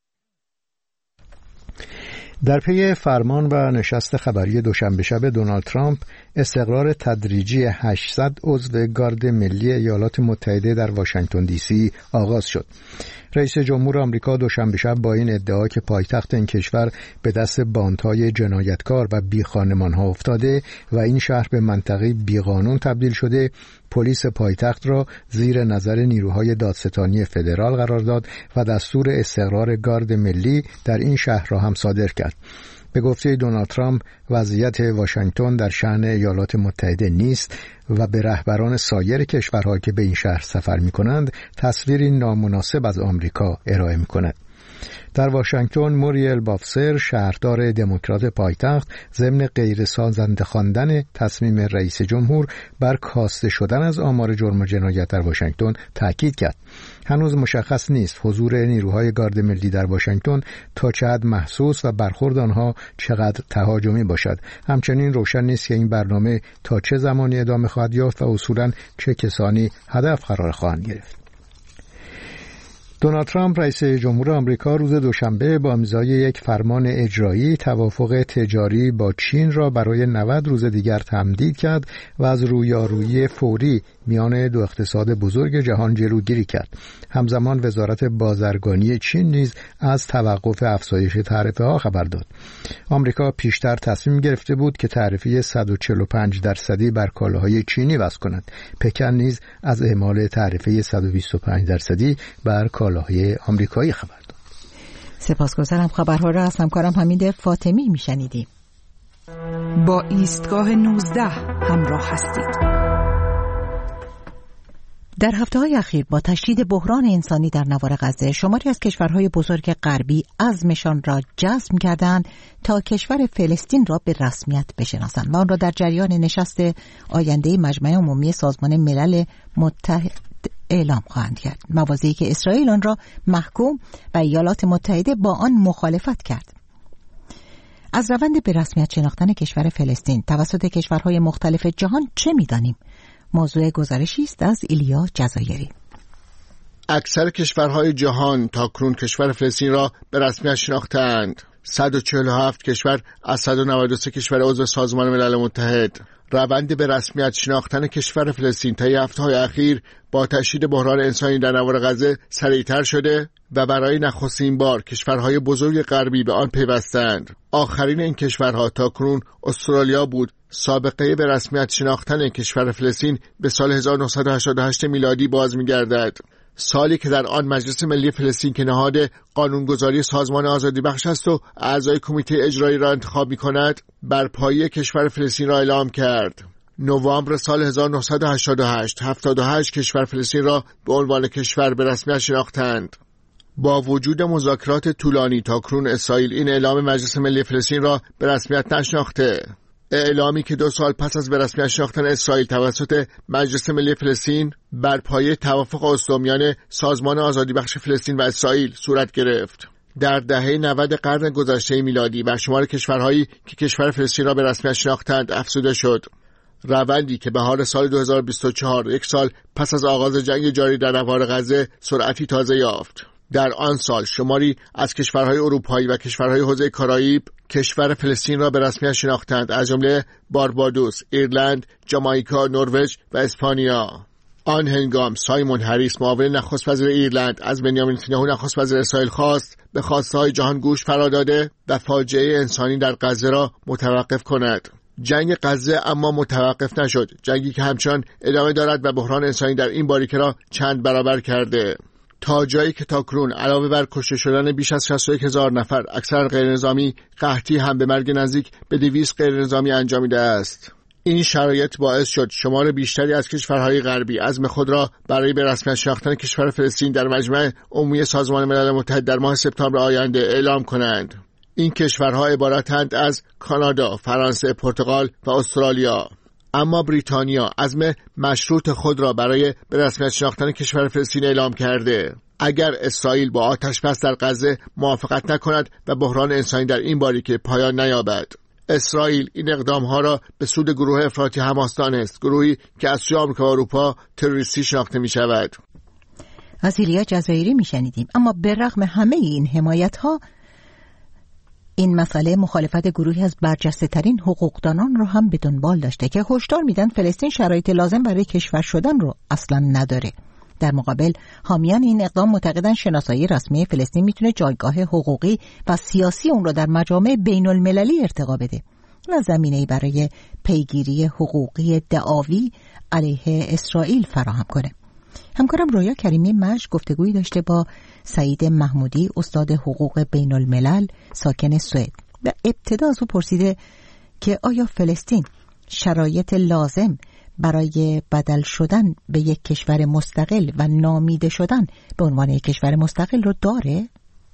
در پی فرمان و نشست خبری دوشنبه شب دونالد ترامپ، استقرار تدریجی 800 عضو گارد ملی ایالات متحده در واشنگتن دی سی آغاز شد. رئیس جمهور آمریکا دوشنبه شب با این ادعا که پایتخت این کشور به دست باندهای جنایتکار و بیخانمانها افتاده و این شهر به منطقه بیقانون تبدیل شده، پلیس پایتخت را زیر نظر نیروهای دادستانی فدرال قرار داد و دستور استقرار گارد ملی در این شهر را هم صادر کرد. به گفته دونالد ترامپ، وضعیت واشنگتن در شأن ایالات متحده نیست و به رهبران سایر کشورها که به این شهر سفر می‌کنند تصویری نامناسب از آمریکا ارائه می‌کند. در واشنگتن، موریل بافسر، شهردار دموکرات پایتخت، ضمن غیر سازنده خواندن تصمیم رئیس جمهور بر کاسته شدن از آمار جرم و جنایت در واشنگتن تاکید کرد. هنوز مشخص نیست حضور نیروهای گارد ملی در واشنگتن تا چه حد محسوس و برخورد آنها چقدر تهاجمی باشد. همچنین روشن نیست که این برنامه تا چه زمانی ادامه خواهد یافت و اصولاً چه کسانی هدف قرار خواهند گرفت. دونالد ترامپ رئیس جمهور آمریکا روز دوشنبه با امضای یک فرمان اجرایی توافق تجاری با چین را برای 90 روز دیگر تمدید کرد و از رویارویی فوری میان دو اقتصاد بزرگ جهان جلوگیری کرد. همزمان وزارت بازرگانی چین نیز از توقف افزایش تعرفه‌ها خبر داد. آمریکا پیشتر تصمیم گرفته بود که تعرفه 145% بر کالاهای چینی وضع کند. پکن نیز از اعمال تعرفه 125% بر کالاهای آمریکایی خبر داد. سپاسگزارم. خبرها را از همکارم حمید فاطمی میشنیدیم. با ایستگاه 19 همراه هستید. در هفته‌های اخیر با تشدید بحران انسانی در نوار غزه، شماری از کشورهای بزرگ غربی عزمشان را جزم کردند تا کشور فلسطین را به رسمیت بشناسند و آن را در جریان نشست آینده مجمع عمومی سازمان ملل متحد اعلام خواهند کرد. موازی که اسرائیل آن را محکوم و ایالات متحده با آن مخالفت کرد. از روند به رسمیت شناختن کشور فلسطین توسط کشورهای مختلف جهان چه می‌دانیم؟ موضوع گزارشی است از ایلیا جزایری. اکثر کشورهای جهان تاکنون کشور فلسطین را به رسمیت شناختند. 147 کشور از 193 کشور عضو سازمان ملل متحد. روند به رسمیت شناختن کشور فلسطین طی هفته‌های اخیر با تشدید بحران انسانی در نوار غزه سریعتر شده و برای نخستین بار کشورهای بزرگ غربی به آن پیوستند. آخرین این کشورها تاکنون استرالیا بود. سابقه به رسمیت شناختن کشور فلسطین به سال 1988 میلادی باز می‌گردد. سالی که در آن مجلس ملی فلسطین که نهاد قانونگذاری سازمان آزادی بخش است و اعضای کمیته اجرایی را انتخاب می‌کند، برپایی کشور فلسطین را اعلام کرد. نوامبر سال 1988 78 کشور فلسطین را به عنوان کشور به رسمیت شناختند. با وجود مذاکرات طولانی تاکنون اسرائیل این اعلام مجلس ملی فلسطین را به رسمیت نشناخته. اعلامی که 2 سال پس از به رسمیت شناختن اسرائیل توسط مجلس ملی فلسطین بر پایه توافق اسلو میان سازمان آزادی بخش فلسطین و اسرائیل صورت گرفت. در دهه 90 قرن گذشته میلادی بر شمار کشورهایی که کشور فلسطین را به رسمیت شناختند افزوده شد. روندی که بهار سال 2024 یک سال پس از آغاز جنگ جاری در نوار غزه سرعتی تازه یافت. در آن سال شماری از کشورهای اروپایی و کشورهای حوزه کارائیب کشور فلسطین را به رسمیت شناختند، از جمله باربادوس، ایرلند، جامائیکا، نروژ و اسپانیا. آن هنگام سایمون هریس معاون نخست وزیر ایرلند از بنیامین نتانیاهو نخست وزیر اسرائیل خواست به خواسته‌های جهان گوش فرا داده و فاجعه انسانی در غزه را متوقف کند. جنگ غزه اما متوقف نشد، جنگی که همچنان ادامه دارد و بحران انسانی در این باریکه را چند برابر کرده. تا جایی که تاکنون علاوه بر کشته شدن بیش از 61,000 نفر اکثر غیرنظامی، قحطی هم به مرگ نزدیک به 200 غیرنظامی انجامیده است. این شرایط باعث شد شمار بیشتری از کشورهای غربی عزم خود را برای به رسمیت شناختن کشور فلسطین در مجمع عمومی سازمان ملل متحد در ماه سپتامبر آینده اعلام کنند. این کشورها عبارتند از کانادا، فرانسه، پرتغال و استرالیا. اما بریتانیا عزم مشروط خود را برای به رسمیت شناختن کشور فلسطین اعلام کرده. اگر اسرائیل با آتش بس در غزه موافقت نکند و بحران انسانی در این باریکه پایان نیابد، اسرائیل این اقدامها را به سود گروه افراطی حماس دانست، گروهی که از سوی آمریکا و اروپا تروریستی شناخته می شود. از ایلیا جزایری می شنیدیم. اما به رغم همه این حمایت ها، این مسئله مخالفت گروهی از برجسته ترین حقوقدانان رو هم به دنبال داشته که هشدار میدن فلسطین شرایط لازم برای کشور شدن رو اصلا نداره. در مقابل حامیان این اقدام معتقدن شناسایی رسمی فلسطین میتونه جایگاه حقوقی و سیاسی اون رو در مجامع بین المللی ارتقا بده و زمینه‌ای برای پیگیری حقوقی دعاوی علیه اسرائیل فراهم کنه. همکارم رویا کریمی مشت گفتگویی داشته با سعید محمودی، استاد حقوق بین الملل ساکن سوئد، و ابتدا از او پرسیده که آیا فلسطین شرایط لازم برای بدل شدن به یک کشور مستقل و نامیده شدن به عنوان یک کشور مستقل رو داره؟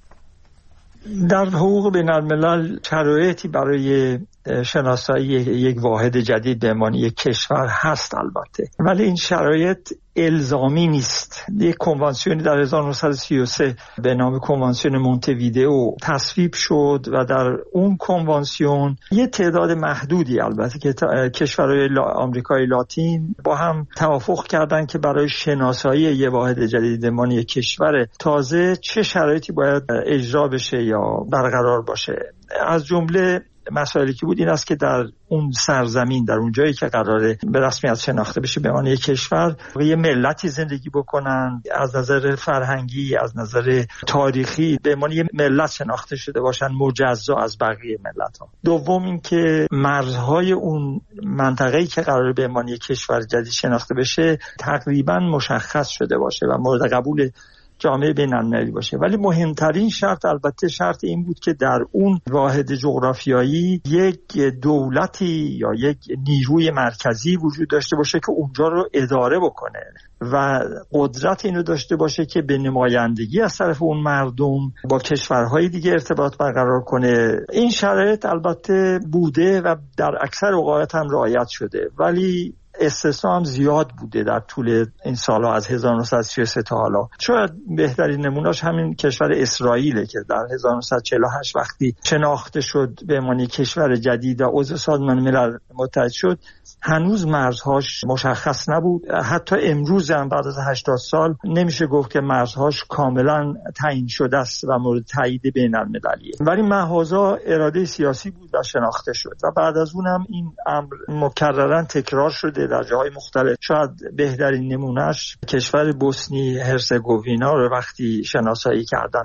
در حقوق بین الملل شرایطی برای شناسایی یک واحد جدید به عنوان یک کشور هست البته، ولی این شرایط الزامی نیست. یک کنوانسیونی در 1933 به نام کنوانسیون مونته‌ویدئو تصویب شد و در اون کنوانسیون یه تعداد محدودی البته که کشورهای آمریکای لاتین با هم توافق کردن که برای شناسایی یه واحد جدید به عنوان یک کشور تازه چه شرایطی باید اجرا بشه یا برقرار باشه. از جمله مسائلی که بود این است که در اون سرزمین، در اون جایی که قراره به رسمیت شناخته بشه به عنوان یک کشور، یه ملتی زندگی بکنن، از نظر فرهنگی، از نظر تاریخی به عنوان یه ملت شناخته شده باشن، مجزا از بقیه ملت‌ها. دوم این که مرزهای اون منطقه‌ای که قراره به عنوان یک کشور جدید شناخته بشه تقریباً مشخص شده باشه و مورد قبول جامعه بین‌المللی باشه. ولی مهمترین شرط البته شرط این بود که در اون واحد جغرافیایی یک دولتی یا یک نیروی مرکزی وجود داشته باشه که اونجا رو اداره بکنه و قدرت اینو داشته باشه که به نمایندگی از طرف اون مردم با کشورهای دیگه ارتباط برقرار کنه. این شرایط البته بوده و در اکثر اوقات هم رعایت شده، ولی استثنا هم زیاد بوده در طول این سالها از 1933 تا حالا. شاید بهترین نمونهش همین کشور اسرائیله که در 1948 وقتی شناخته شد به عنوان کشور جدید و عضو سازمان ملل متحد شد، هنوز مرزهاش مشخص نبود. حتی امروز هم بعد از 80 سال نمیشه گفت که مرزهاش کاملا تعیین شده است و مورد تایید بین المللیه، ولی محضاً اراده سیاسی بود و شناخته شد و بعد از اونم این امر مکرراً تکرار شده در جاهای مختلف. شاید بهترین نمونهش کشور بوسنی هرزگوینا رو وقتی شناسایی کردن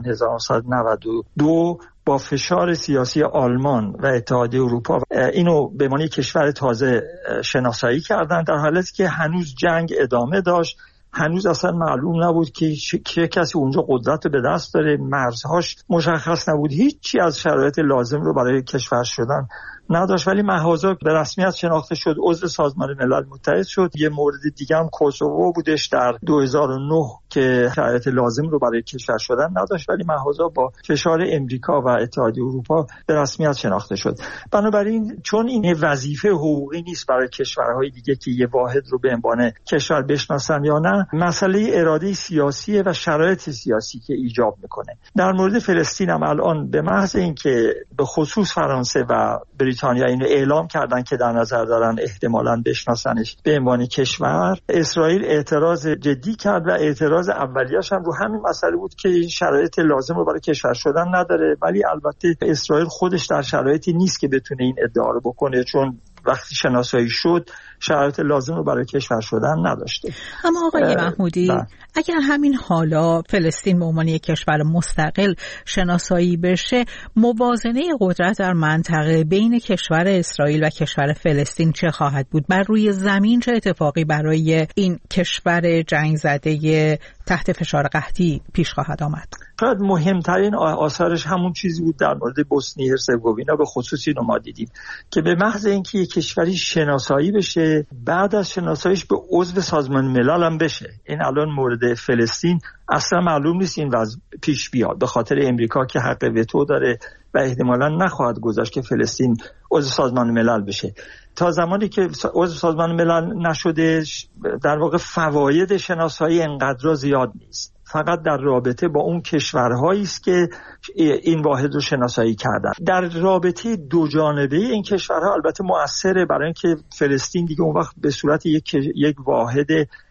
1992 با فشار سیاسی آلمان و اتحادیه اروپا اینو به معنی کشور تازه شناسایی کردن، در حالی که هنوز جنگ ادامه داشت، هنوز اصلا معلوم نبود که چه کسی اونجا قدرت به دست داره، مرزهاش مشخص نبود، هیچی از شرایط لازم رو برای کشور شدن نداشت، ولی محضاً به رسمیت شناخته شد، عضو سازمان ملل متحد شد. یه مورد دیگه هم کوسوو بودش در 2009 که شرایط لازم رو برای کشور شدن نداشت، ولی محضاً با فشار امریکا و اتحادیه اروپا به رسمیت شناخته شد. بنابراین چون این وظیفه حقوقی نیست برای کشورهای دیگه که یه واحد رو به عنوان کشور بشناسن یا نه، مسئله اراده سیاسی و شرایط سیاسی که ایجاب میکنه. در مورد فلسطین هم الان به محض اینکه به خصوص فرانسه و بریتانیا اینو اعلام کردن که در نظر دارن احتمالاً بشناسنش به عنوان کشور، اسرائیل اعتراض جدی کرد و اعتراض اولیه‌اش هم رو همین مسئله بود که این شرایط لازم رو برای کشور شدن نداره. ولی البته اسرائیل خودش در شرایطی نیست که بتونه این ادعا رو بکنه، چون وقتی شناسایی شد شرایط لازم رو برای کشور شدن نداشته. اما آقای محمودی، اگر همین حالا فلسطین به عنوان یک کشور مستقل شناسایی بشه، موازنه قدرت در منطقه بین کشور اسرائیل و کشور فلسطین چه خواهد بود؟ بر روی زمین چه اتفاقی برای این کشور جنگ زده تحت فشار قحطی پیش خواهد آمد؟ شاید مهمترین آثارش همون چیزی بود در مورد بوسنی هرزگوینا به خصوص اینو ما دیدیم که به محض اینکه یک کشوری شناسایی بشه، بعد از شناساییش به عضو سازمان ملل هم بشه. این الان مورد فلسطین اصلا معلوم نیست این وضع پیش بیاد، به خاطر امریکا که حق وتو داره و احتمالاً نخواهد گذاشت که فلسطین عضو سازمان ملل بشه. تا زمانی که عضو سازمان ملل نشده، در واقع فواید شناسایی انقدر زیاد نیست، فقط در رابطه با اون کشورهایی است که این واحد رو شناسایی کردن. در رابطه دو جانبه این کشورها البته مؤثره، برای اینکه فلسطین دیگه اون وقت به صورت یک واحد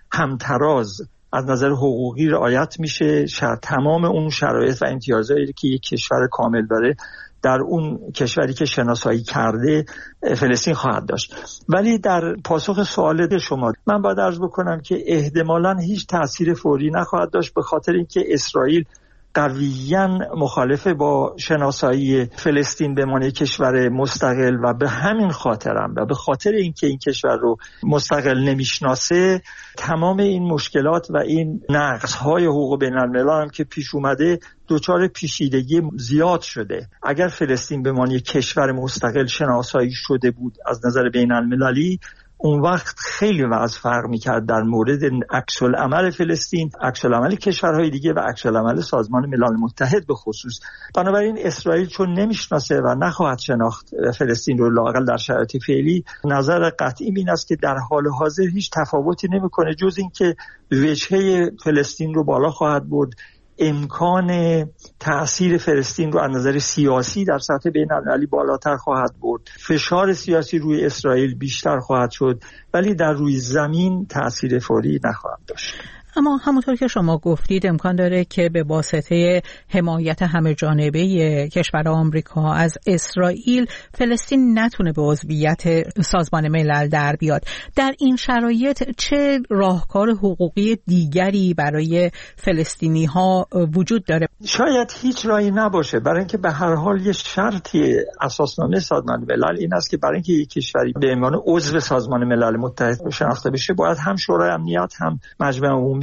همتراز از نظر حقوقی رعایت میشه، تمام اون شرایط و امتیازاتی که یک کشور کامل داره در اون کشوری که شناسایی کرده فلسطین خواهد داشت. ولی در پاسخ سوال شما من باید عرض بکنم که احتمالاً هیچ تأثیر فوری نخواهد داشت، به خاطر اینکه اسرائیل قویاً مخالفه با شناسایی فلسطین به عنوان کشور مستقل و به همین خاطرم و به خاطر اینکه این کشور رو مستقل نمیشناسه، تمام این مشکلات و این نقض‌های حقوق بین‌الملل هم که پیش اومده دچار پیچیدگی زیاد شده. اگر فلسطین به عنوان کشور مستقل شناسایی شده بود از نظر بین‌المللی، اون وقت خیلی وضع فرق می‌کرد در مورد عکس‌العمل فلسطین، عکس‌العمل کشورهای دیگه و عکس‌العمل سازمان ملل متحد به خصوص. بنابراین اسرائیل چون نمیشناسه و نخواهد شناخت فلسطین رو، لااقل در شرایط فعلی، نظر قطعی این است که در حال حاضر هیچ تفاوتی نمی‌کنه جز اینکه وجهه فلسطین رو بالا خواهد برد، امکان تأثیر فلسطین رو از نظر سیاسی در سطح بین‌المللی بالاتر خواهد برد، فشار سیاسی روی اسرائیل بیشتر خواهد شد، ولی در روی زمین تأثیر فوری نخواهد داشت. اما همونطور که شما گفتید امکان داره که به واسطه حمایت همه جانبه کشور آمریکا از اسرائیل فلسطین نتونه به عضویت سازمان ملل در بیاد. در این شرایط چه راهکار حقوقی دیگری برای فلسطینی ها وجود داره؟ شاید هیچ راهی نباشه، برای اینکه به هر حال یه شرطی اساسنامه سازمان ملل این است که برای اینکه یک کشوری به عنوان عضو سازمان ملل متحد شناخته بشه باید هم شورای امنیت هم مجمع عمومی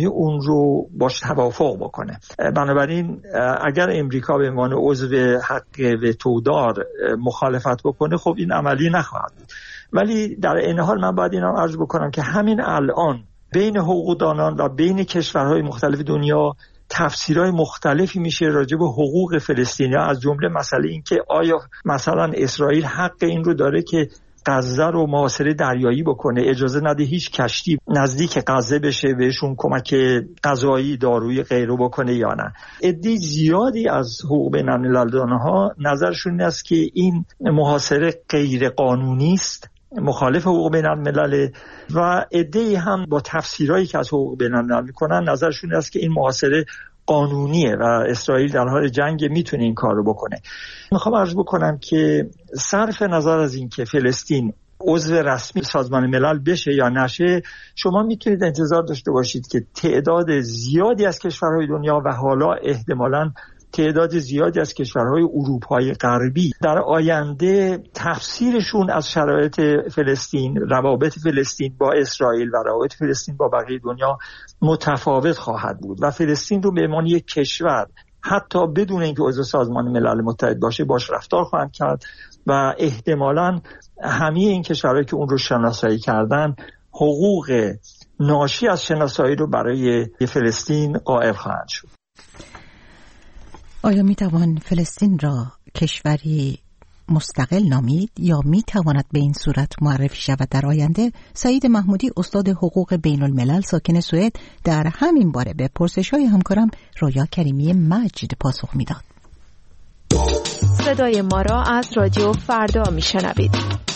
اسلامی اون رو باش توافق بکنه. بنابراین اگر امریکا به عنوان عضو حق وتودار مخالفت بکنه خب این عملی نخواهد بود. ولی در این حال من باید اینا عرض بکنم که همین الان بین حقوقدانان و بین کشورهای مختلف دنیا تفسیرهای مختلفی میشه راجع به حقوق فلسطینی‌ها، از جمله مسئله این که آیا مثلا اسرائیل حق این رو داره که غزه رو محاصره دریایی بکنه، اجازه نده هیچ کشتی نزدیک غزه بشه بهشون کمک غذایی، دارویی غیره بکنه یا نه. عده زیادی از حقوق بین‌الملل‌ها نظرشون این است که این محاصره غیر قانونی است، مخالف حقوق بین‌الملل، و عده‌ای هم با تفسیرهایی که از حقوق بین‌الملل میکنن نظرشون است که این محاصره قانونیه و اسرائیل در حال جنگ میتونه این کار رو بکنه. میخوام عرض بکنم که صرف نظر از این که فلسطین عضو رسمی سازمان ملل بشه یا نشه، شما میتونید انتظار داشته باشید که تعداد زیادی از کشورهای دنیا و حالا احتمالاً تعداد زیادی از کشورهای اروپای غربی در آینده تفسیرشون از شرایط فلسطین، روابط فلسطین با اسرائیل و روابط فلسطین با بقیه دنیا متفاوت خواهد بود و فلسطین رو به عنوان یک کشور حتی بدون اینکه عضو سازمان ملل متحد باشه باش رفتار خواهند کرد و احتمالاً همه این کشورهایی که اون رو شناسایی کردن حقوق ناشی از شناسایی رو برای فلسطین قائل خواهند شد. آیا می توان فلسطین را کشوری مستقل نامید یا می تواند به این صورت معرفی شود در آینده؟ سعید محمودی، استاد حقوق بین الملل ساکن سوئد، در همین باره به پرسش‌های همکارم رویا کریمی مجد پاسخ می‌داد. صدای ما را از رادیو فردا می‌شنوید.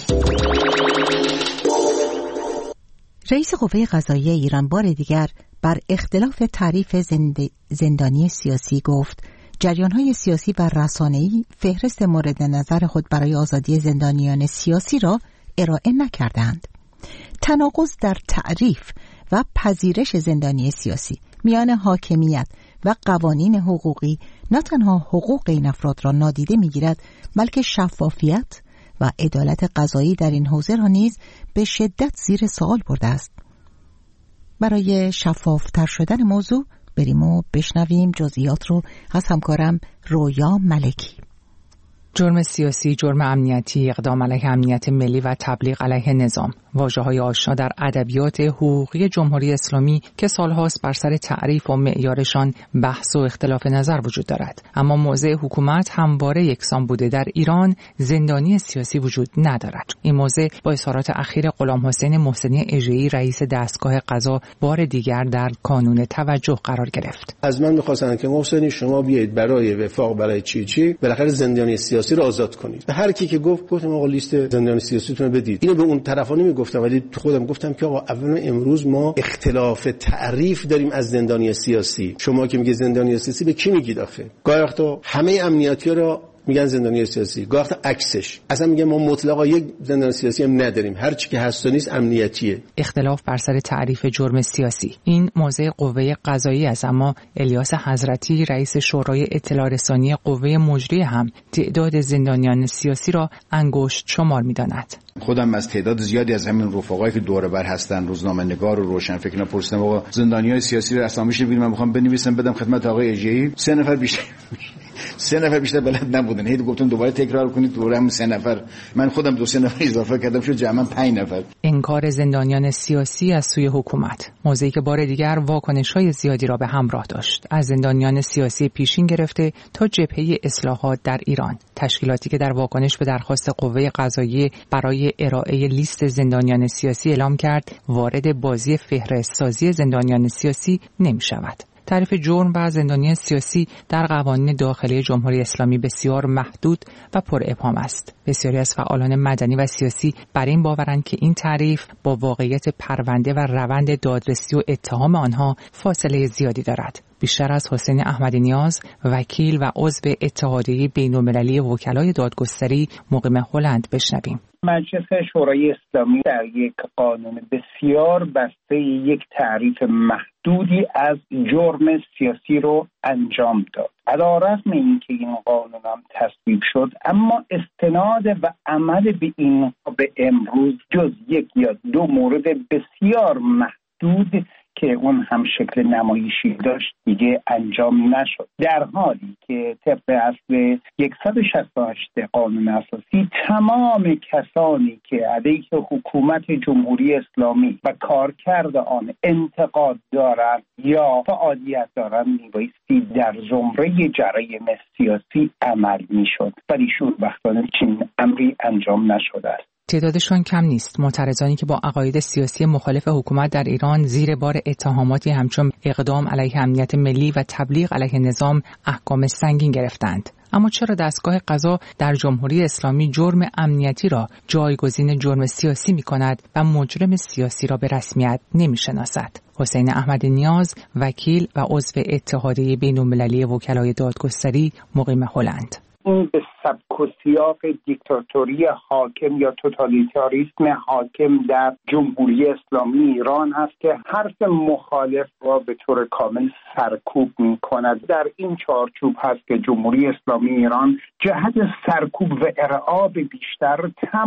رئیس قوه قضاییه ایران بار دیگر بر اختلاف تعریف زندانی سیاسی گفت جریان‌های سیاسی و رسانه‌ای فهرست مورد نظر خود برای آزادی زندانیان سیاسی را ارائه نکردند. تناقض در تعریف و پذیرش زندانی سیاسی میان حاکمیت و قوانین حقوقی نه تنها حقوق این افراد را نادیده می‌گیرد، بلکه شفافیت و عدالت قضایی در این حوزه را نیز به شدت زیر سوال برده است. برای شفافتر شدن موضوع بریم و بشنویم جزئیات رو از همکارم رویا ملکی. جرم سیاسی، جرم امنیتی، اقدام علیه امنیت ملی و تبلیغ علیه نظام، واژه‌های آشنا در ادبیات حقوقی جمهوری اسلامی که سالهاست بر سر تعریف و معیارشان بحث و اختلاف نظر وجود دارد. اما موضع حکومت همواره یکسان بوده. در ایران زندانی سیاسی وجود ندارد. این موضع با اظهارات اخیر غلام حسین محسنی اژه‌ای رئیس دستگاه قضا بار دیگر در کانون توجه قرار گرفت. از من می‌خواستن که محسنی شما بیایید برای وفاق برای چی بالاخره زندانی سیاسی رو آزاد کنید. به هر کی که گفتم آقا لیست زندانی سیاسیتون رو بدید. اینو به اون طرفا نمیگفتم، ولی خودم گفتم که آقا اولا امروز ما اختلاف تعریف داریم از زندانی سیاسی. شما که میگه زندانی سیاسی به کی میگید آخه؟ گاهی وقتا همه امنیتی‌ها رو میگن زندانی سیاسی، گاهی وقتا عکسش. اصلا میگن ما مطلقا یک زندانی سیاسی هم نداریم، هر چی که هست و نیست امنیتیه. اختلاف بر سر تعریف جرم سیاسی این موضع قوه قضاییه است، اما الیاس حضرتی رئیس شورای اطلاع رسانی قوه مجریه هم تعداد زندانیان سیاسی را انگشت شمار می‌داند. خودم از تعداد زیادی از همین رفقایی که دور بر هستن، روزنامه‌نگار و روشنفکر، پرسیدم آقا زندانیان سیاسی رو اسامیش ببینید، من می‌خوام بنویسم بدم خدمت آقای اژه‌ای. 3 نفر بیشتر بلد نبودن. هی گفتن دوباره تکرار کنید، دوباره هم 3 نفر. من خودم 2-3 نفر اضافه کردم، شد جمعاً 5 نفر. انکار زندانیان سیاسی از سوی حکومت، موضوعی که بار دیگر واکنش‌های زیادی را به همراه داشت، از زندانیان سیاسی پیشین گرفته تا جبهه اصلاحات در ایران، تشکیلاتی که در واکنش به درخواست قوه قضاییه برای ارائه لیست زندانیان سیاسی اعلام کرد وارد بازی فهرست‌سازی زندانیان سیاسی نمی‌شود. تعریف جرم و زندانی سیاسی در قوانین داخلی جمهوری اسلامی بسیار محدود و پر ابهام است. بسیاری از فعالان مدنی و سیاسی بر این باورند که این تعریف با واقعیت پرونده و روند دادرسی و اتهام آنها فاصله زیادی دارد. بیشتر از حسین احمدی نیاز، وکیل و عضو اتحادیه بین‌المللی وکلای دادگستری مقیم هلند بشنویم. مجلس شورای اسلامی در یک قانون بسیار بسته یک تعریف محدودی از جرم سیاسی رو انجام داد. علیرغم اینکه این قانون هم تصویب شد، اما استناد و عمل به این به امروز جز 1 یا 2 مورد بسیار محدود که اون هم شکل نمایشی داشت دیگه انجام نشد، در حالی که طبق اصل 168 قانون اساسی تمام کسانی که علیه حکومت جمهوری اسلامی و کارکرد آن انتقاد دارند یا فعالیت دارند میبایستی در زمره جرایم سیاسی عمل میشد، ولی شوربختانه چنین امری انجام نشده است. تعدادشان کم نیست. معترضانی که با عقاید سیاسی مخالف حکومت در ایران زیر بار اتهاماتی همچون اقدام علیه امنیت ملی و تبلیغ علیه نظام احکام سنگین گرفتند. اما چرا دستگاه قضا در جمهوری اسلامی جرم امنیتی را جایگزین جرم سیاسی می‌کند و مجرم سیاسی را به رسمیت نمی‌شناسد؟ حسین احمدی نیاز، وکیل و عضو اتحادیه بین‌المللی وکلای دادگستری مقیم هلند. این به سبک و سیاق دیکتاتوری حاکم یا توتالیتاریسم حاکم در جمهوری اسلامی ایران هست که حرف مخالف را به طور کامل سرکوب می کند. در این چارچوب هست که جمهوری اسلامی ایران جهت سرکوب و ارعاب بیشتر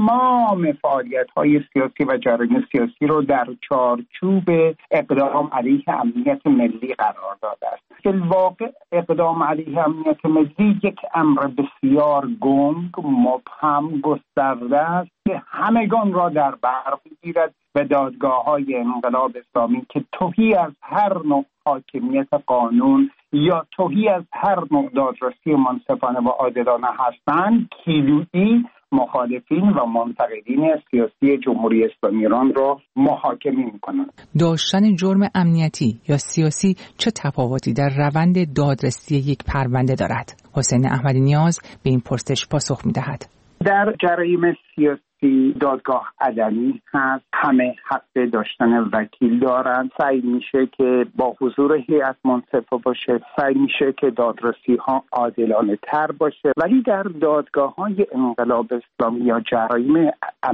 تمام فعالیت‌های سیاسی و جرایم سیاسی رو در چارچوب اقدام علیه امنیت ملی قرار داده است. در واقع اقدام علیه امنیت ملی یک امر بسیار گنگ، مبهم، گسترده است که همگان را در بر می‌گیرد و دادگاه‌های انقلاب اسلامی که تهی از هر نوع حاکمیت قانون یا تهی از هر نوع دادرسی منصفانه و عادلانه هستند، کیلویی مخالفین و منتقدین سیاسی جمهوری اسلامی ایران را محاکمه می‌کنند. داشتن جرم امنیتی یا سیاسی چه تفاوتی در روند دادرسی یک پرونده دارد؟ حسین احمدی نیاز به این پرسش پاسخ می‌دهد. در جرایم سیاسی دادگاه علنی هست، همه حق داشتن وکیل دارند، سعی میشه که با حضور هیئت منصفه باشه، سعی میشه که دادرسی ها عادلانه تر باشه، ولی در دادگاه های انقلاب اسلامی یا جرایم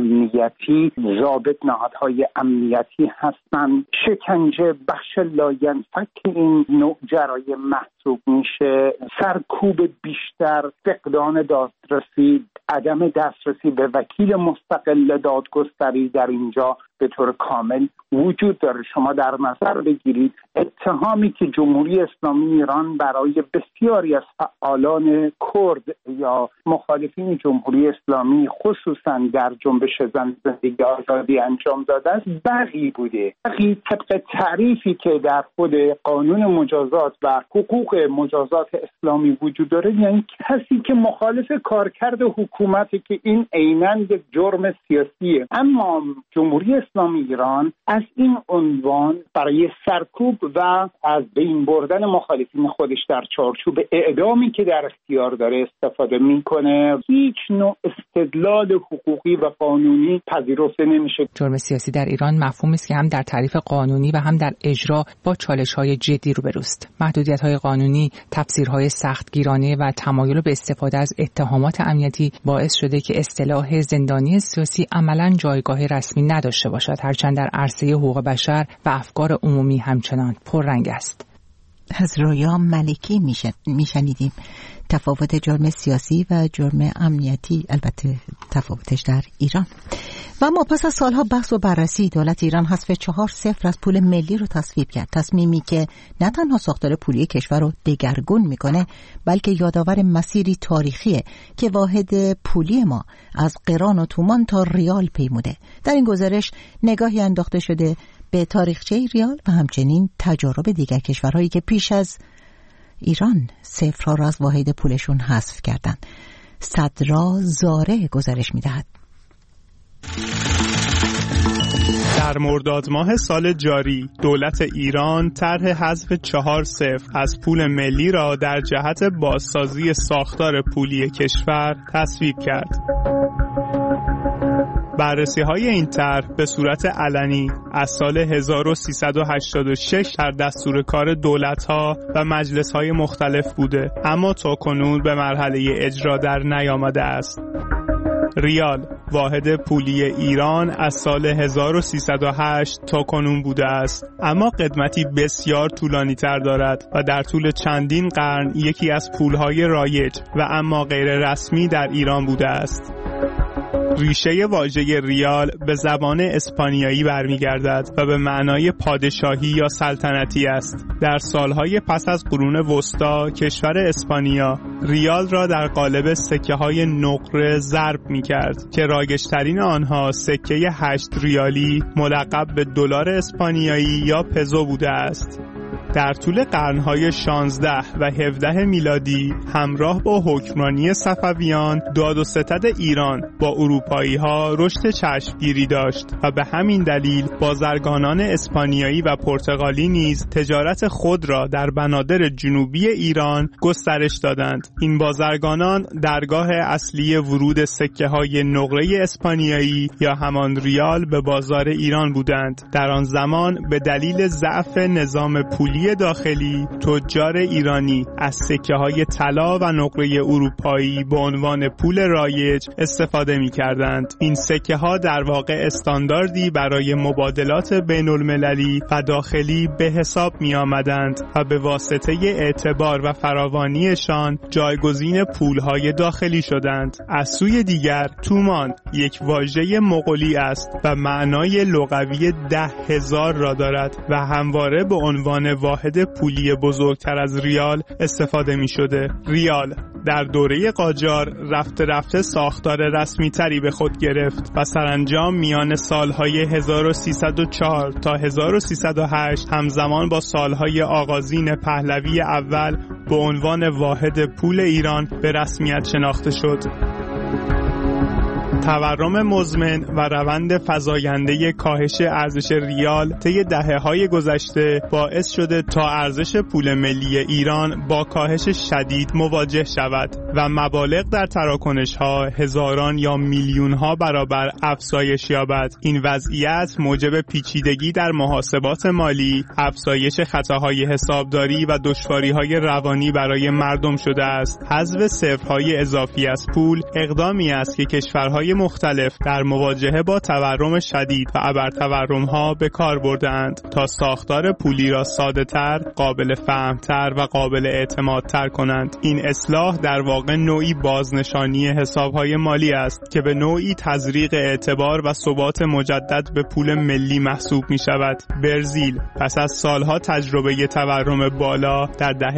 امنیتی ضابط نهادهای امنیتی هستند. شکنجه بخش لاینفک این نوع جرایم محسوب میشه، سرکوب بیشتر، فقدان دادرسی، عدم دسترسی به وکیل مستقل دادگستری در اینجا به طور کامل وجود داره. شما در نظر بگیرید اتهامی که جمهوری اسلامی ایران برای بسیاری از فعالان کرد یا مخالفین جمهوری اسلامی خصوصا در جنبش زن زندگی آزادی انجام داده است بغی بوده. بغی طبق تعریفی که در خود قانون مجازات و حقوق مجازات اسلامی وجود داره، یعنی کسی که مخالف کارکرد حکومتی که این عیناً یک جرم سیاسیه. اما جمهوری اسلامی ایران از این عنوان برای سرکوب و از بین بردن مخالفین خودش در چارچوب اعدامی که در اختیار داره استفاده میکنه. هیچ نوع استدلال حقوقی و قانونی پذیرفته نمیشه. جرم سیاسی در ایران مفهومی است که هم در تعریف قانونی و هم در اجرا با چالش‌های جدی روبروست. محدودیت‌های قانونی، تفسیرهای سختگیرانه و تمایل به استفاده از اتهامات امنیتی باعث شده که اصطلاح زندانی سیاسی عملاً جایگاه رسمی نداشته باشد، هرچند در عرصه حقوق بشر و افکار عمومی همچنان پررنگ است. از رویا ملکی میشنیدیم تفاوت جرم سیاسی و جرم امنیتی، البته تفاوتش در ایران. و اما پس از سالها بحث و بررسی، دولت ایران حذف 4-0 از پول ملی رو تصویب کرد. تصمیمی که نه تنها ساختار پولی کشور رو دگرگون میکنه، بلکه یادآور مسیری تاریخیه که واحد پولی ما از قران و تومان تا ریال پیموده. در این گزارش نگاهی انداخته شده به تاریخچه ریال و همچنین تجارب دیگر کشورهایی که پیش از ایران صفرها را از واحد پولشون حذف کردند. صدرا زاره گزارش میدهد. در مرداد ماه سال جاری دولت ایران طرح حذف 4-0 از پول ملی را در جهت بازسازی ساختار پولی کشور تصویب کرد. بررسی‌های این طرح به صورت علنی از سال 1386 در دستور کار دولت‌ها و مجلس‌های مختلف بوده، اما تاکنون به مرحله اجرا در نیامده است. ریال واحد پولی ایران از سال 1308 تا کنون بوده است، اما قدمتی بسیار طولانی تر دارد و در طول چندین قرن یکی از پولهای رایج و اما غیر رسمی در ایران بوده است. ریشه واژه ریال به زبان اسپانیایی برمیگردد و به معنای پادشاهی یا سلطنتی است. در سالهای پس از قرون وسطا کشور اسپانیا ریال را در قالب سکه‌های نقره ضرب می‌کرد که رایج‌ترین آنها سکه 8 ریالی ملقب به دلار اسپانیایی یا پزو بوده است. در طول قرن‌های 16 و 17 میلادی همراه با حکمرانی صفویان داد و ستد ایران با اروپایی‌ها رشد چشمگیری داشت و به همین دلیل بازرگانان اسپانیایی و پرتغالی نیز تجارت خود را در بنادر جنوبی ایران گسترش دادند. این بازرگانان درگاه اصلی ورود سکه‌های نقره اسپانیایی یا همان ریال به بازار ایران بودند. در آن زمان به دلیل ضعف نظام پولی داخلی تجار ایرانی از سکه‌های طلا و نقره اروپایی به عنوان پول رایج استفاده می‌کردند. این سکه‌ها در واقع استانداردی برای مبادلات بین‌المللی و داخلی به حساب می‌آمدند و به واسطه اعتبار و فراوانیشان جایگزین پول‌های داخلی شدند. از سوی دیگر تومان یک واژه مغولی است و معنای لغوی 10,000 را دارد و همواره به عنوان واحد پولی بزرگتر از ریال استفاده می شده. ریال در دوره قاجار رفته ساختار رسمی تری به خود گرفت و سرانجام میان سالهای 1304 تا 1308 همزمان با سالهای آغازین پهلوی اول به عنوان واحد پول ایران به رسمیت شناخته شد. تورم مزمن و روند فزاینده کاهش ارزش ریال طی دهه‌های گذشته باعث شده تا ارزش پول ملی ایران با کاهش شدید مواجه شود و مبالغ در تراکنش‌ها هزاران یا میلیون‌ها برابر افزایش یابد. این وضعیت موجب پیچیدگی در محاسبات مالی، افزایش خطاهای حسابداری و دشواری‌های روانی برای مردم شده است. حذف صفرهای اضافی از پول اقدامی است که کشورهای مختلف در مواجهه با تورم شدید و ابرتورم‌ها به کار برده‌اند تا ساختار پولی را ساده‌تر، قابل فهم‌تر و قابل اعتمادتر کنند. این اصلاح در واقع نوعی بازنشانی حساب‌های مالی است که به نوعی تزریق اعتبار و ثبات مجدد به پول ملی محسوب می‌شود. برزیل پس از سالها تجربه تورم بالا در دهه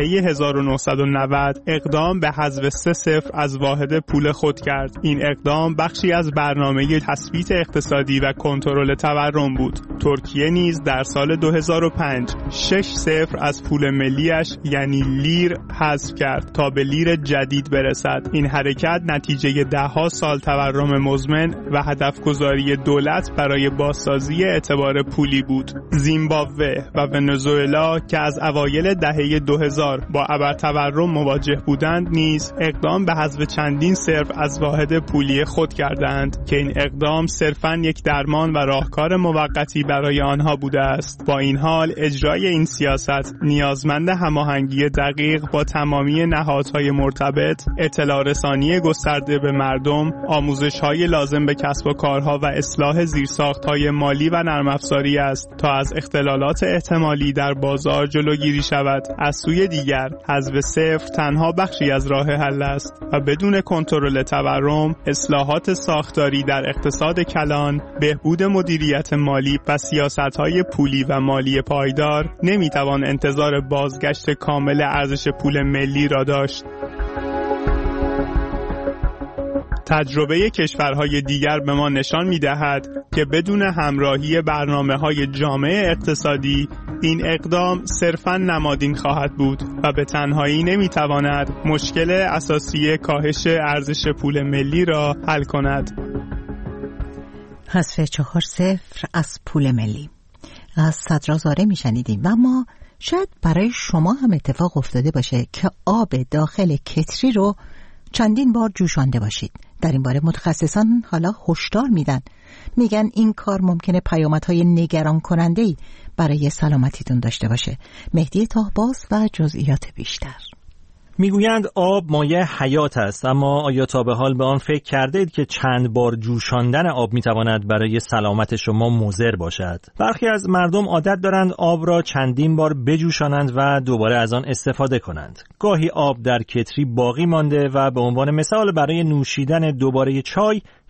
1990 اقدام به حذف 3 صفر از واحد پول خود کرد. این اقدام بخشی از برنامه تثبیت اقتصادی و کنترل تورم بود. ترکیه نیز در سال 2005 6 صفر از پول ملیش یعنی لیر حذف کرد تا به لیر جدید برسد. این حرکت نتیجه 10 سال تورم مزمن و هدف گذاری دولت برای بازسازی اعتبار پولی بود. زیمبابوه و ونزوئلا که از اوایل دهه 2000 با ابرتورم مواجه بودند نیز اقدام به حذف چندین صفر از واحد پولی خود کردند که این اقدام صرفاً یک درمان و راهکار موقتی برای آنها بوده است. با این حال اجرای این سیاست نیازمند هماهنگی دقیق با تمامی نهادهای مرتبط، اطلاع رسانی گسترده به مردم، آموزش‌های لازم به کسب و کارها و اصلاح زیرساخت‌های مالی و نرم افزاری است تا از اختلالات احتمالی در بازار جلوگیری شود. از سوی دیگر حذف صفر تنها بخشی از راه حل است و بدون کنترل تورم، اصلاحات ساختاری در اقتصاد کلان، بهبود مدیریت مالی و سیاست‌های پولی و مالی پایدار نمی‌توان انتظار بازگشت کامل ارزش پول ملی را داشت. تجربه کشورهای دیگر به ما نشان می‌دهد که بدون همراهی برنامه‌های جامع اقتصادی این اقدام صرفاً نمادین خواهد بود و به تنهایی نمی‌تواند مشکل اساسی کاهش ارزش پول ملی را حل کند. حذف 4 صفر از پول ملی از صدرازاره میشنیدیم و ما شاید برای شما هم اتفاق افتاده باشه که آب داخل کتری رو چندین بار جوشانده باشید. در این باره متخصصان حالا هشدار میگن این کار ممکنه پیامدهای نگران کننده‌ای برای سلامتیتون داشته باشه. مهدی طاهباز و جزئیات بیشتر. میگویند آب مایه حیات است، اما آیا تا به حال به آن فکر کرده اید که چند بار جوشاندن آب میتواند برای سلامت شما مضر باشد؟ برخی از مردم عادت دارند آب را چندین بار بجوشانند و دوباره از آن استفاده کنند. گاهی آب در کتری باقی مانده و به عنوان مثال برای نوشیدن دوباره چای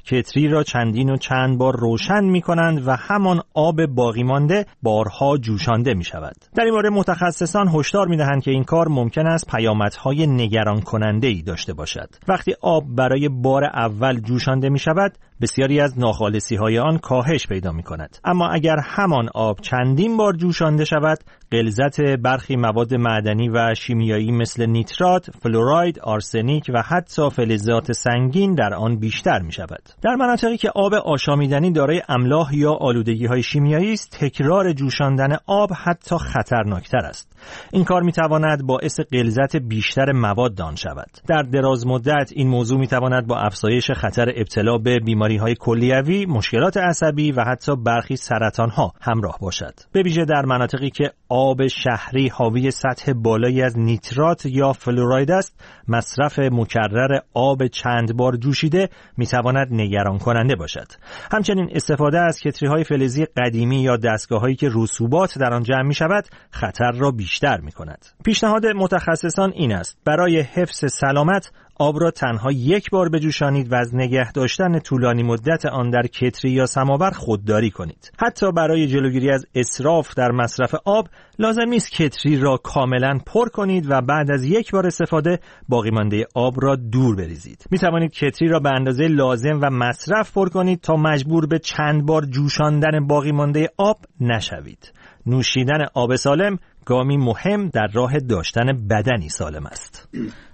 کتری را چندین و چند بار روشن می‌کنند و همان آب باقی مانده بارها جوشانده می‌شود. در این مورد متخصصان هشدار می‌دهند که این کار ممکن است پیامدهای نگران کننده‌ای داشته باشد. وقتی آب برای بار اول جوشانده می‌شود، بسیاری از ناخالصی‌های آن کاهش پیدا می‌کند. اما اگر همان آب چندین بار جوشانده شود، غلظت برخی مواد معدنی و شیمیایی مثل نیترات، فلوراید، آرسنیک و حتی فلزات سنگین در آن بیشتر می‌شود. در مناطقی که آب آشامیدنی دارای املاح یا آلودگی‌های شیمیایی است، تکرار جوشاندن آب حتی خطرناکتر است. این کار می‌تواند باعث غلظت بیشتر مواد آن شود. در دراز مدت این موضوع می‌تواند با افزایش خطر ابتلا به بیماری‌های کلیوی، مشکلات عصبی و حتی برخی سرطان‌ها همراه باشد. به ویژه در مناطقی که آب شهری حاوی سطح بالایی از نیترات یا فلوراید است، مصرف مکرر آب چند بار جوشیده می‌تواند نگران کننده باشد. همچنین استفاده از کتری‌های فلزی قدیمی یا دستگاه‌هایی که رسوبات در آن جمع می‌شود، خطر را بیشتر می‌کند. پیشنهاد متخصصان این است: برای حفظ سلامت آب را تنها یک بار بجوشانید و از نگه داشتن طولانی مدت آن در کتری یا سماور خودداری کنید. حتی برای جلوگیری از اسراف در مصرف آب لازم نیست کتری را کاملا پر کنید و بعد از یک بار استفاده باقی مانده آب را دور بریزید. می توانید کتری را به اندازه لازم و مصرف پر کنید تا مجبور به چند بار جوشاندن باقی مانده آب نشوید. نوشیدن آب سالم گامی مهم در راه داشتن بدنی سالم است.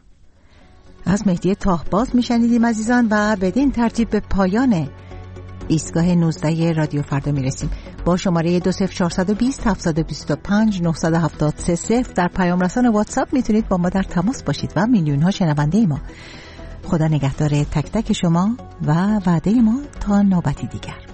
از مهدی تاهباز میشنیدیم عزیزان و بدین ترتیب به پایان ایستگاه 19 رادیو فردا میرسیم. با شماره 20420 725 973 در پیام رسان واتساپ میتونید با ما در تماس باشید و میلیون ها شنونده ما. خدا نگهدار تک تک شما و وعده ما تا نوبتی دیگر.